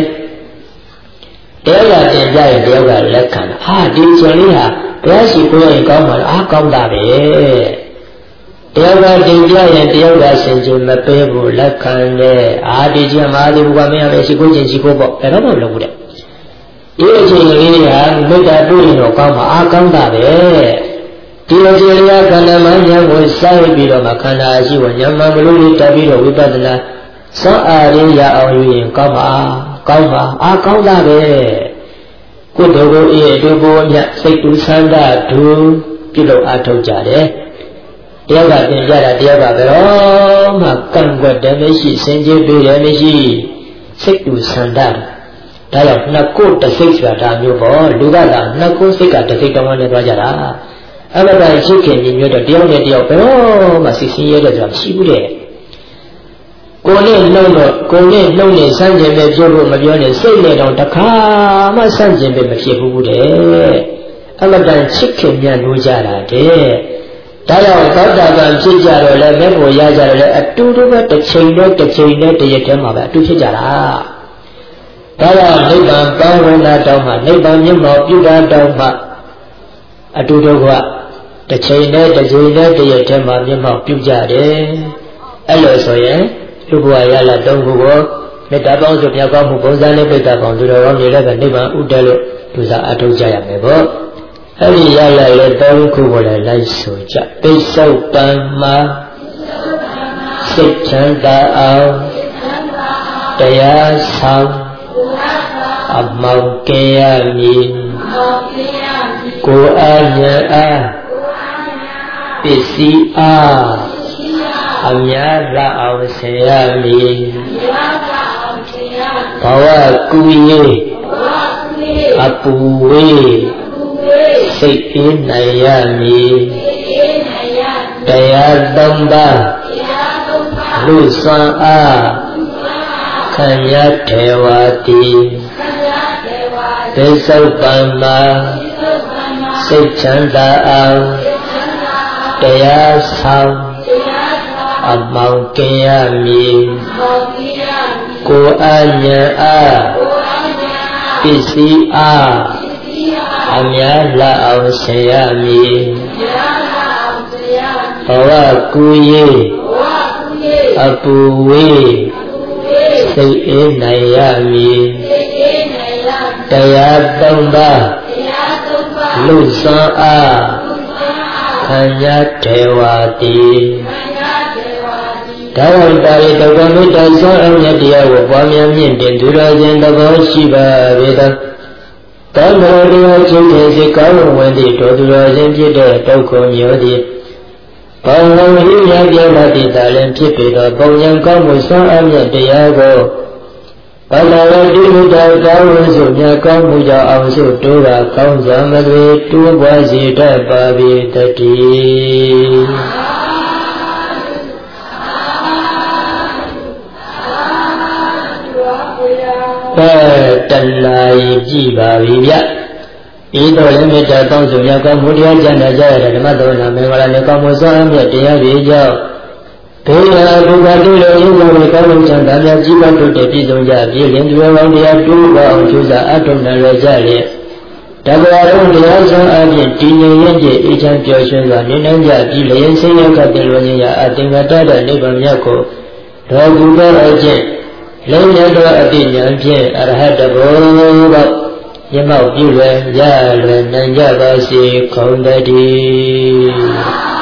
တရားကတင်ကြရင်တရားကလက်ခံတာဒီချိန်လေးဟာတရားရှိကိုရင်ကောင်းပါလားကောင်းတာပဲတရားကတင်ကြရင်တရားကဆင်ခြင်မပေးဘူးလက်ခံတယ်ဒီချိန်မှာဒီဘုရားမင်းရရှိကိုချင်းရှိကိုပေါ့ဘယ်တော့မှမလုပ်ဘူးတဲ့ဒီအချိန်လေးဟာမေတ္တာတွေ့ရင်တော့ကောင်းပါကောင်းတာပဲဒီလိုကြည်ရခန္ဓာမှဉာဏ်ကိုစိုက်ပြီးတော့မှခန္ဓာရှိဝဉာဏ်မှမလို့လေးတက်ပြီးတော့ဝိပဿနာစောအားရင်းရအောင်ယူရင်ကောင်းပါကောင်းတာပဲကုသိုလ်ကိုအေးတို့ဘုရားစိတ်တူဆန္ဒတူပြုလုပ်အားထုတ်ကြတယ်တရားကသင်ကြတာတရားကဘယ်တော့မှကန့်ကွက်တယ်မရှိစင်ကြယ်တွေ့တယ်မရှိစိတ်တူဆန္ဒဒါကြောင့်နှစ်ကိုယ်တစ်စိတ်ဆိုတာမျိုးပေါ့လူကသာနှစ်ကိုယ်စိတ်ကတစ်စိတ်တောင်းနဲ့သွားကြတာအမှန်တန်ရှိခင်ညီမျိုးတော့တယောက်နဲ့တယောက်ဘယ်တော့မှစိတ်ဆင်းရဲတဲ့ဆိုတာမရှိဘူးတဲ့ကိုယ်နဲ့နှုတ်တော့ကိုယ်နဲ့နှုတ်နဲ့ဆန့်ကျင်ပဲပြောလို့မပြောနဲ့စိတ်နဲ့တော့တစ်ခါမှဆန့်ကျင်ပဲမဖြစ်ဘူးတဲ့အမှန်တန်ချစ်ခင်မြတ်လို့ကြတာတဲ့ဒါကြောင့်သောတာပန်ဖြစ်ကြတော့လည်းမဲ့ကိုရကြတော့လည်းအတူတူပဲတစ်ချိန်နဲ့တရက်တည်းမှာပဲအတူဖြစ်ကြတာဒါကြောင့်နိဗ္ဗာန်ပန်းဝင်တာတောင်းမှနိဗ္ဗာန်မျက်မှောက်ပြုတာတောင်းမှအတူတူကတစ်ချိန်နဲ့တရက်တည်းမှာမျက်မှောက်ပြုကြတယ်အဲ့လိုဆိုရင်လူဘဝရလာတုံးခုကိုမေတ္တာပေါင်းစုမြောက်ကောင်းမှုပုံစံနဲ့ပိဋကပေါင်းသူတော်ကောင်းတွေလည်းပဲနိဗ္ဗာန်ဥတည်လို့ဒုစားအထောက်ကြရမယ်ပေါ့အဲ့ဒီရလာလေတုံးခုကိုလည်းလိုက်ဆိုကြပိဿုပံမှာစိတ်ချမ်းသာအောင်တရားဆောင်အမောင်ကင်းရမည်ကိုယ်အားဉာဏ်အားပစ္စည်းအားအများလာအောင်ဆင်ရမည်ဘဝကူရေးအပူဝေးစိတ်အေးနိုင်ရမည်တရားသုံးပါးလူစွမ်းအားခံရထေဝတိပိဿုပံမှာစိတ်ချမ်းသာအောင်တရားဆောင်အမောင်ကင်းရမည်ကိုယ်အားဉာဏ်အားပစ္စည်းအားအများလာအောင်ဆင်ရမည်ဘဝကူရေးအပူဝေးစိတ်အေးနိုင်ရမည်တရားသုံးပါးလူစွမ်းအားခံရထေဝတိဒါဝိတာရိတောကမေတ္တာဆွမ်းအောင်မြတ်တရားကိုပွားများမြင့်တင်သူတော်စင်သဘောရှိပါပေသောတောမရတရားချင်းတဲ့စိတ်ကောင်းဝင်သည့်တော်သူတော်စင်ဖြစ်တဲ့ဒုက္ခမျိုးသည်ဘောင်လုံးဟိယပြောတတ်သည့်သာလင်ဖြစ်ပေသောပုံဉဏ်ကောင်းမှုဆွမ်းအောင်မြတ်တရားကိုဘာသာရေးတိမတောင်းကောင်းစုမြတ်ကောင်းမှုကြောင့်အောင်စုတိုးတာကောင်းစွာမသွေတိုးပွားစေတတ်ပါပေတည်းတဏှာကြီးကြည့်ပါပြီဗျဤသို့လည်းမေတ္တာကောင်းစုမြတ်ကောင်းမှုတရားကျမ်းသာကြရတဲ့ဓမ္မတော်နာမင်္ဂလာနဲ့ကောင်းမှုစွမ်းမြတ်တရားတွေကြောင့်ဘေးရာဒုက္ခတို့လည်းဥပ္ပါဒ်ကောင်းမှုချမ်းသာများကြီးပွားတို့တည်ပြည့်စုံကြပြီလင်သူတော်ကောင်းတရားတိုးပါအောင်ကြိုးစားအထောက်နိုင်ရကြလေတက္ကရာတော်တရားဆောင်အပြင်တည်ငြိမ်ရဲ့အေးချမ်းပျော်ရွှင်စွာနေနိုင်ကြပြီလျင်ဆင်းရဲကတည်းလွန်ခြင်းရာအသင်္ကတတဲ့နိဗ္ဗာန်မြတ်ကိုတော်ကူတော်အကျင့်လုံးရတော်အတိညာဖြင့်အရဟတဘောတော့ရမောက်ပြုလွယ်ရလွယ်နိုင်ကြပါစေခေါင်းတည်း